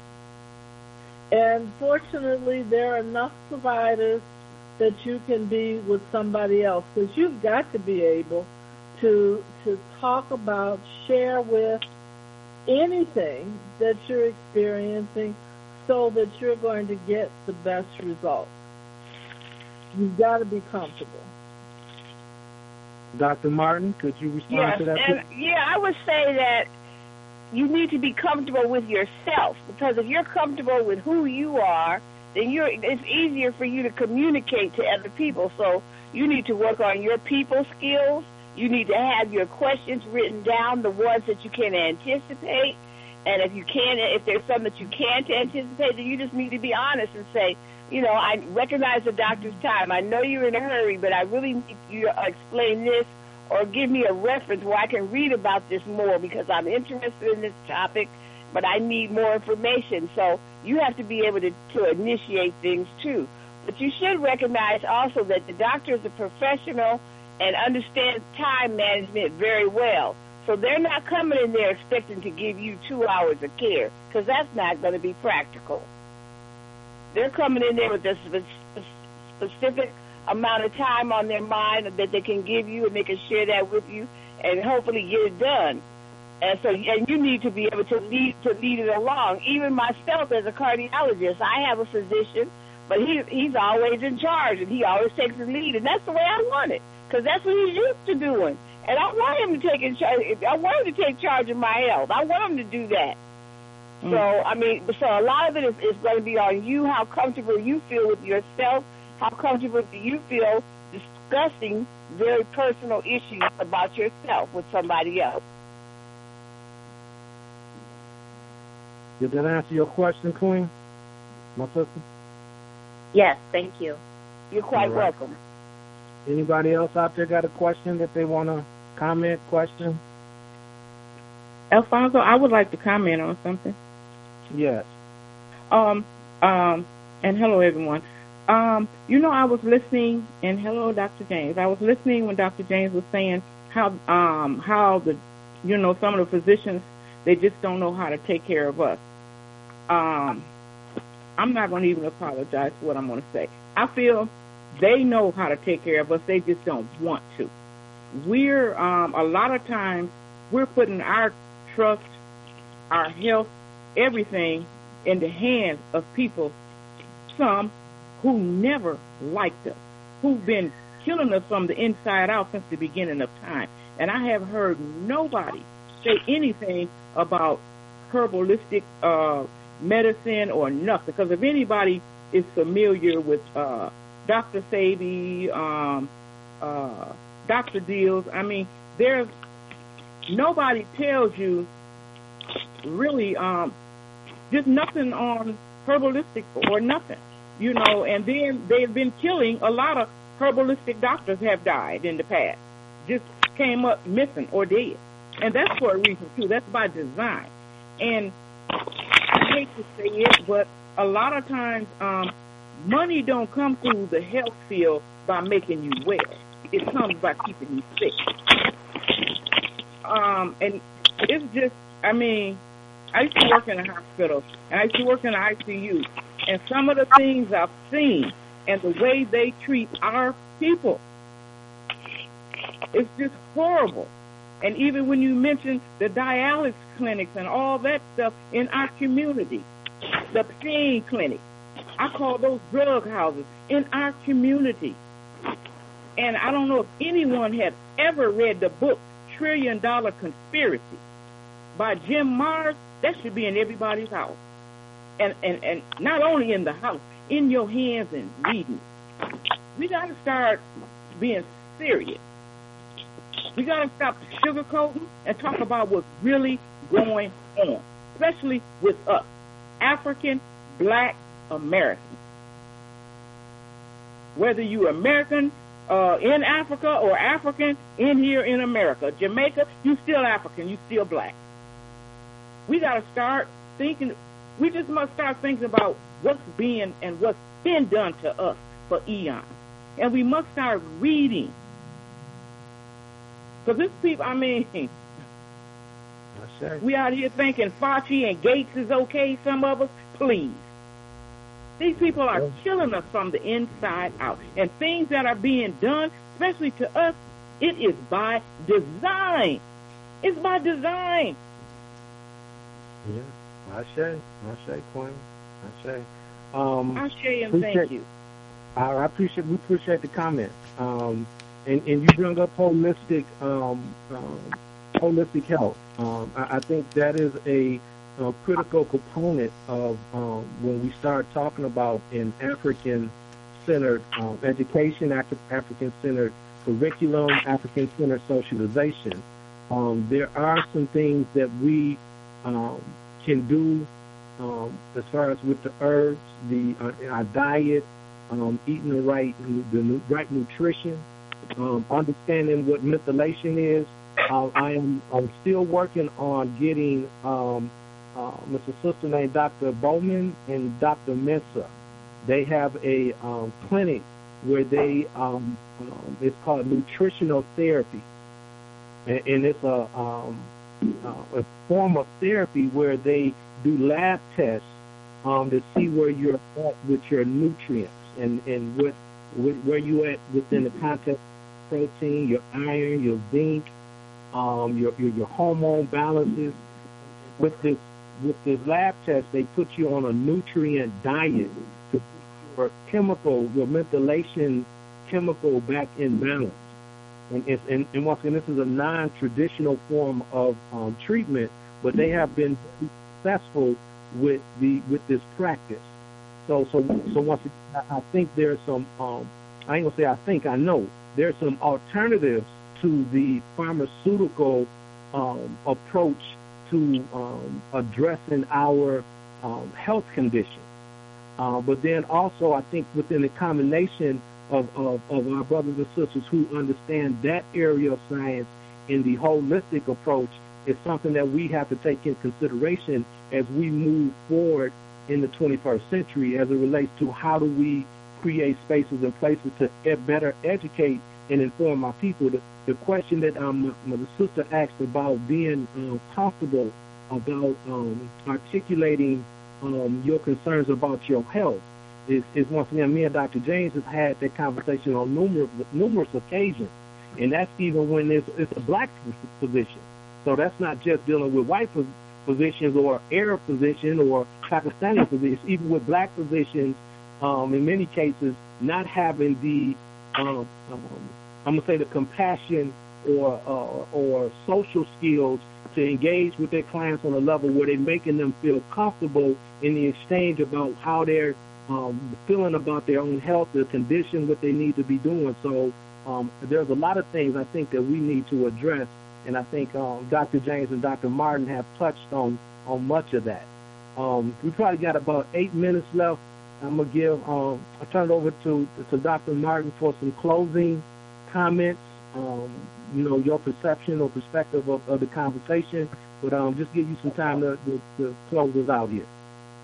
And fortunately, there are enough providers that you can be with somebody else, because you've got to be able to to talk about, share with anything that you're experiencing so that you're going to get the best results. You've got to be comfortable. Doctor Martin, could you respond Yes, to that? and yeah, I would say that you need to be comfortable with yourself, because if you're comfortable with who you are, then you're, it's easier for you to communicate to other people. So you need to work on your people skills. You need to have your questions written down, the ones that you can anticipate. And if you can, if there's some that you can't anticipate, then you just need to be honest and say, you know, I recognize the doctor's time. I know you're in a hurry, but I really need you to explain this or give me a reference where I can read about this more because I'm interested in this topic, but I need more information. So you have to be able to, to initiate things too. But you should recognize also that the doctor is a professional and understands time management very well. So they're not coming in there expecting to give you two hours of care, because that's not going to be practical. They're coming in there with a spe- specific amount of time on their mind that they can give you, and they can share that with you and hopefully get it done. And so, and you need to be able to lead to lead it along. Even myself as a cardiologist, I have a physician, but he he's always in charge, and he always takes the lead, and that's the way I want it, because that's what he's used to doing. And I want him to take in charge. I want him to take charge of my health. I want him to do that. Mm. So I mean, so a lot of it is, is going to be on you, how comfortable you feel with yourself, how comfortable do you feel discussing very personal issues about yourself with somebody else. Did that answer your question, Queen? My sister? Yes, thank you. You're quite All right. welcome. Anybody else out there got a question that they want to comment, question? Alfonso, I would like to comment on something. Yes. Um, um, and hello, everyone. Um, you know, I was listening, and hello, Doctor James. I was listening when Doctor James was saying how, um, how the, you know, some of the physicians, they just don't know how to take care of us. Um, I'm not going to even apologize for what I'm going to say. I feel they know how to take care of us. They just don't want to. We're, um, a lot of times, we're putting our trust, our health, everything in the hands of people, some who never liked us, who've been killing us from the inside out since the beginning of time. And I have heard nobody say anything about herbalistic uh, medicine or nothing. Because if anybody is familiar with uh, Doctor Sebi, um, uh, Doctor Deals, I mean, there's nobody tells you really um, just nothing on herbalistic or nothing, you know. And then they've been killing a lot of herbalistic doctors have died in the past, just came up missing or dead. And that's for a reason, too. That's by design. And I hate to say it, but a lot of times um, money don't come through the health field by making you well. It comes by keeping you sick. Um, and it's just, I mean, I used to work in a hospital, and I used to work in the I C U, and some of the things I've seen and the way they treat our people, it's just horrible. And even when you mention the dialysis clinics and all that stuff in our community, the pain clinics, I call those drug houses in our community. And I don't know if anyone had ever read the book Trillion Dollar Conspiracy by Jim Marrs. That should be in everybody's house. And, and, and not only in the house, in your hands and reading. We got to start being serious. We got to stop sugarcoating and talk about what's really going on, especially with us, African, black Americans. Whether you're American uh, in Africa or African in here in America, Jamaica, you still African, you still black. We got to start thinking, we just must start thinking about what's being and what's been done to us for eons. And we must start reading. Because this people, I mean, we out here thinking Fauci and Gates is okay, some of us, please. These people are killing us from the inside out. And things that are being done, especially to us, it is by design. It's by design. Yeah, I say, I say, Queen, I say. Um, I say and thank you. I, I appreciate, we appreciate the comment. Um, and, and you bring up holistic, um, um, holistic health. Um, I, I think that is a, a critical component of um, when we start talking about an African-centered um, education, African-centered curriculum, African-centered socialization. Um, there are some things that we um, can do um, as far as with the herbs, the uh, our diet, um, eating the right the right nutrition, um, understanding what methylation is. Uh, I am I'm still working on getting um, uh, Mister Sister named Doctor Bowman and Doctor Mensa. They have a um, clinic where they um, um, it's called nutritional therapy, and, and it's a, um, uh, a form of therapy where they do lab tests um, to see where you're at with your nutrients and and what, what where you at within the context of protein, your iron, your zinc, um, your, your your hormone balances. With this with this lab test, they put you on a nutrient diet to put your chemical, your methylation chemical back in balance. And, it's, and, and once again, this is a non-traditional form of um, treatment, but they have been successful with the with this practice. So so so once again, I think there's some. Um, I ain't gonna say I think I know there's some alternatives to the pharmaceutical um, approach to um, addressing our um, health conditions. Uh, but then also, I think within the combination of, of, of our brothers and sisters who understand that area of science in the holistic approach is something that we have to take in consideration as we move forward in the twenty-first century as it relates to how do we create spaces and places to better educate and inform our people. The, the question that um, my, my sister asked about being uh, comfortable about um, articulating um, your concerns about your health is, is once again, me and Doctor James have had that conversation on numerous numerous occasions, and that's even when it's, it's a black physician. So that's not just dealing with white physicians or Arab physicians or Pakistani physicians, even with black physicians, um, in many cases, not having the, um, um, I'm going to say the compassion or, uh, or social skills to engage with their clients on a level where they're making them feel comfortable in the exchange about how they're um, feeling about their own health, their condition, what they need to be doing. So um, there's a lot of things I think that we need to address. And I think um, Doctor James and Doctor Martin have touched on, on much of that. Um, we probably got about eight minutes left. I'm going to give, um, I'll turn it over to, to Doctor Martin for some closing comments, um, you know, your perception or perspective of, of the conversation. But um, just give you some time to, to, to close us out here.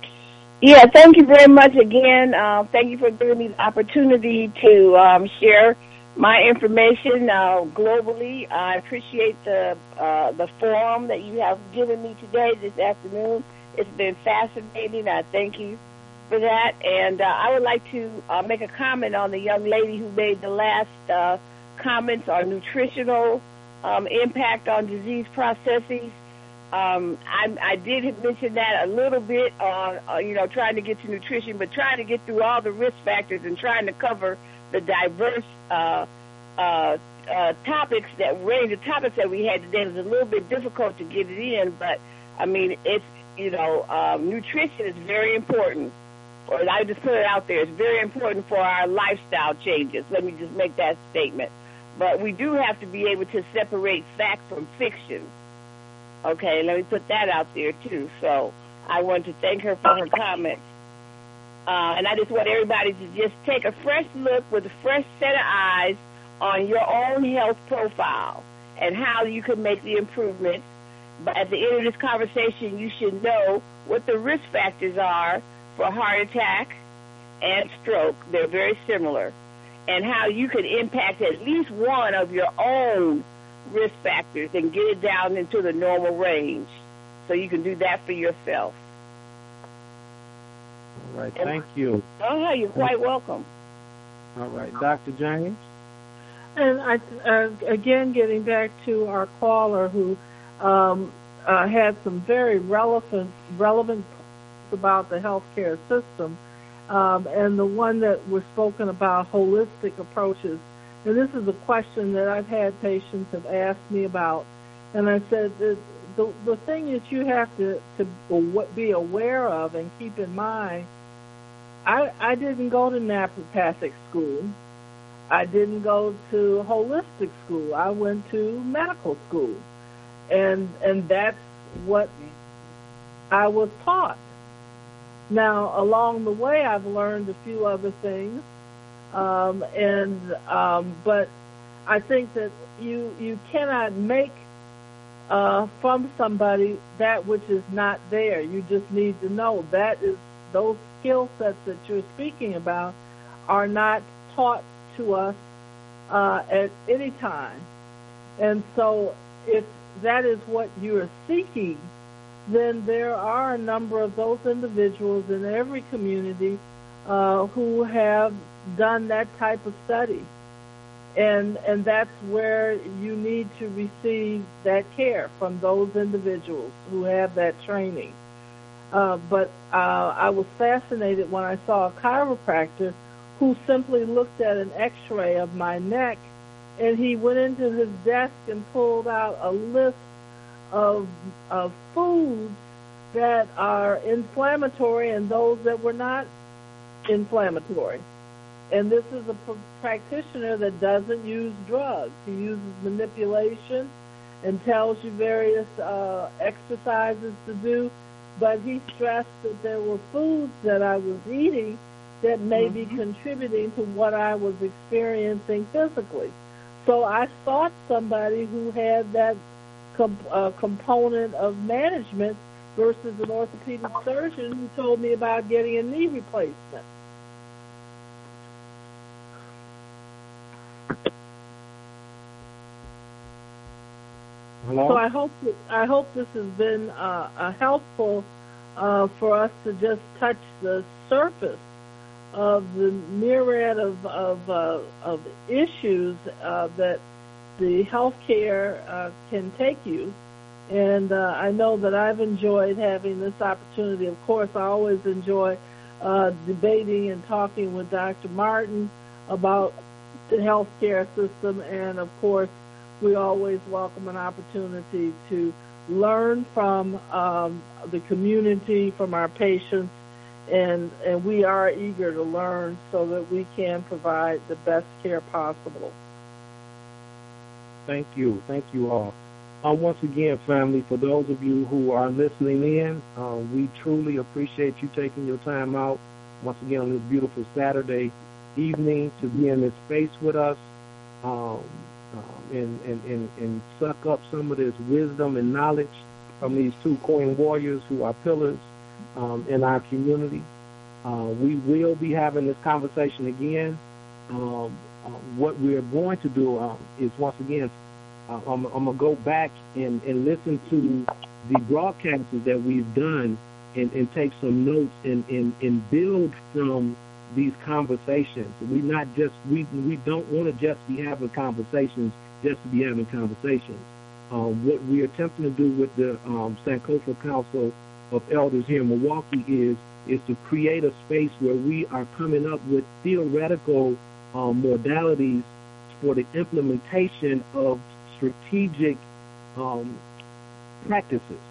Yeah, thank you very much again. Uh, thank you for giving me the opportunity to um, share my information uh, globally. I appreciate the uh, the forum that you have given me today, this afternoon. It's been fascinating. I thank you for that. And uh, I would like to uh, make a comment on the young lady who made the last uh, comments on nutritional um, impact on disease processes. Um, I, I did mention that a little bit on, uh, you know, trying to get to nutrition, but trying to get through all the risk factors and trying to cover the diverse uh, uh, uh, topics that range of topics that we had today. It was a little bit difficult to get it in, but I mean, it's, you know, um, nutrition is very important. Or I just put it out there, it's very important for our lifestyle changes. Let me just make that statement. But we do have to be able to separate fact from fiction. Okay, let me put that out there too. So I want to thank her for her comments. Uh, and I just want everybody to just take a fresh look with a fresh set of eyes on your own health profile and how you can make the improvements. But at the end of this conversation, you should know what the risk factors are for heart attack and stroke. They're very similar. And how you could impact at least one of your own risk factors and get it down into the normal range. So you can do that for yourself. All right, thank you. Oh, yeah, you're quite welcome. All right, Doctor James. And I, uh, again, getting back to our caller who um, uh, had some very relevant, relevant about the healthcare system, um, and the one that was spoken about, holistic approaches. And this is a question that I've had patients have asked me about, and I said that the the thing that you have to to be aware of and keep in mind. I I didn't go to naturopathic school. I didn't go to holistic school. I went to medical school, and and that's what I was taught. Now, along the way, I've learned a few other things, um, and um, but I think that you you cannot make uh, from somebody that which is not there. You just need to know that is those skill sets that you're speaking about are not taught to us uh, at any time. And so if that is what you're seeking, then there are a number of those individuals in every community uh, who have done that type of study. And and that's where you need to receive that care from those individuals who have that training. Uh, but uh, I was fascinated when I saw a chiropractor who simply looked at an x-ray of my neck, and he went into his desk and pulled out a list of, of foods that are inflammatory and those that were not inflammatory. And this is a pr- practitioner that doesn't use drugs. He uses manipulation and tells you various uh, exercises to do. But he stressed that there were foods that I was eating that may mm-hmm. be contributing to what I was experiencing physically. So I sought somebody who had that com- uh, component of management versus an orthopedic surgeon who told me about getting a knee replacement. Hello? So I hope that, I hope this has been uh, uh, helpful uh, for us to just touch the surface of the myriad of of, uh, of issues uh, that the healthcare uh, can take you. And uh, I know that I've enjoyed having this opportunity. Of course, I always enjoy uh, debating and talking with Doctor Martin about the healthcare system, and of course, we always welcome an opportunity to learn from um, the community, from our patients, and, and we are eager to learn so that we can provide the best care possible. Thank you. Thank you all. Uh, once again, family, for those of you who are listening in, uh, we truly appreciate you taking your time out, once again, on this beautiful Saturday evening to be in this space with us. Um, Um, and, and, and, and suck up some of this wisdom and knowledge from these two Queen warriors who are pillars um, in our community. Uh, we will be having this conversation again. Um, uh, what we're going to do um, is, once again, uh, I'm, I'm going to go back and, and listen to the broadcasts that we've done and, and take some notes and, and, and build from these conversations. We not just we we don't want to just be having conversations just to be having conversations. Um, what we're attempting to do with the um, Sankofa Council of Elders here in Milwaukee is is to create a space where we are coming up with theoretical um, modalities for the implementation of strategic um, practices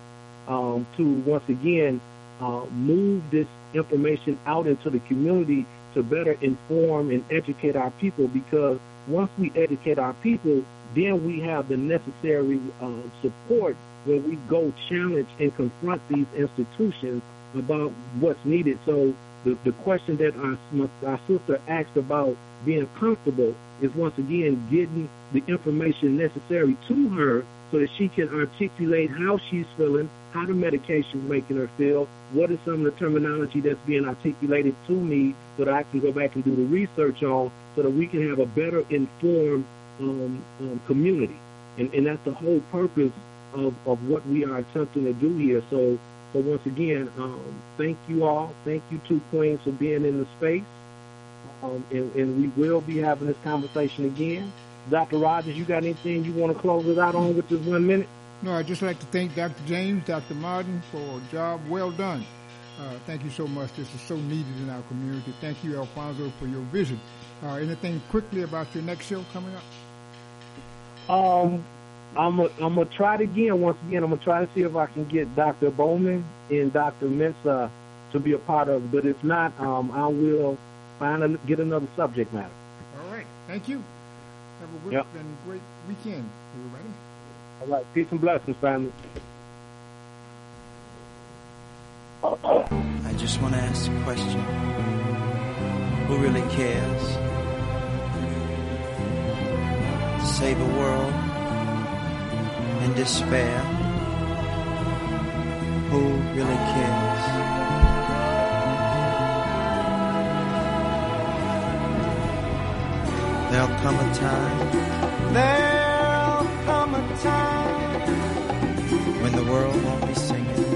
um, to once again uh, move this information out into the community to better inform and educate our people, because once we educate our people, then we have the necessary uh, support when we go challenge and confront these institutions about what's needed. So the, the question that our, our sister asked about being comfortable is once again getting the information necessary to her so that she can articulate how she's feeling, how the medication is making her feel, what is some of the terminology that's being articulated to me so that I can go back and do the research on so that we can have a better informed um, um, community. And, and that's the whole purpose of, of what we are attempting to do here. So, so once again, um, thank you all. Thank you two queens for being in the space. Um, and, and we will be having this conversation again. Doctor Rogers, you got anything you want to close it out on with this one minute? No, I'd just like to thank Doctor James, Doctor Martin for a job well done. Uh, thank you so much. This is so needed in our community. Thank you, Alfonso, for your visit. Uh, anything quickly about your next show coming up? Um, I'm going I'm to try it again. Once again, I'm going to try to see if I can get Doctor Bowman and Doctor Mensah to be a part of it. But if not, um, I will find a, get another subject matter. All right. Thank you. Have a good yep. and great weekend, everybody. All right. Peace and blessings, family. I just want to ask a question. Who really cares? save a world in despair. Who really cares? There'll come a time, there'll come a time when the world won't be singing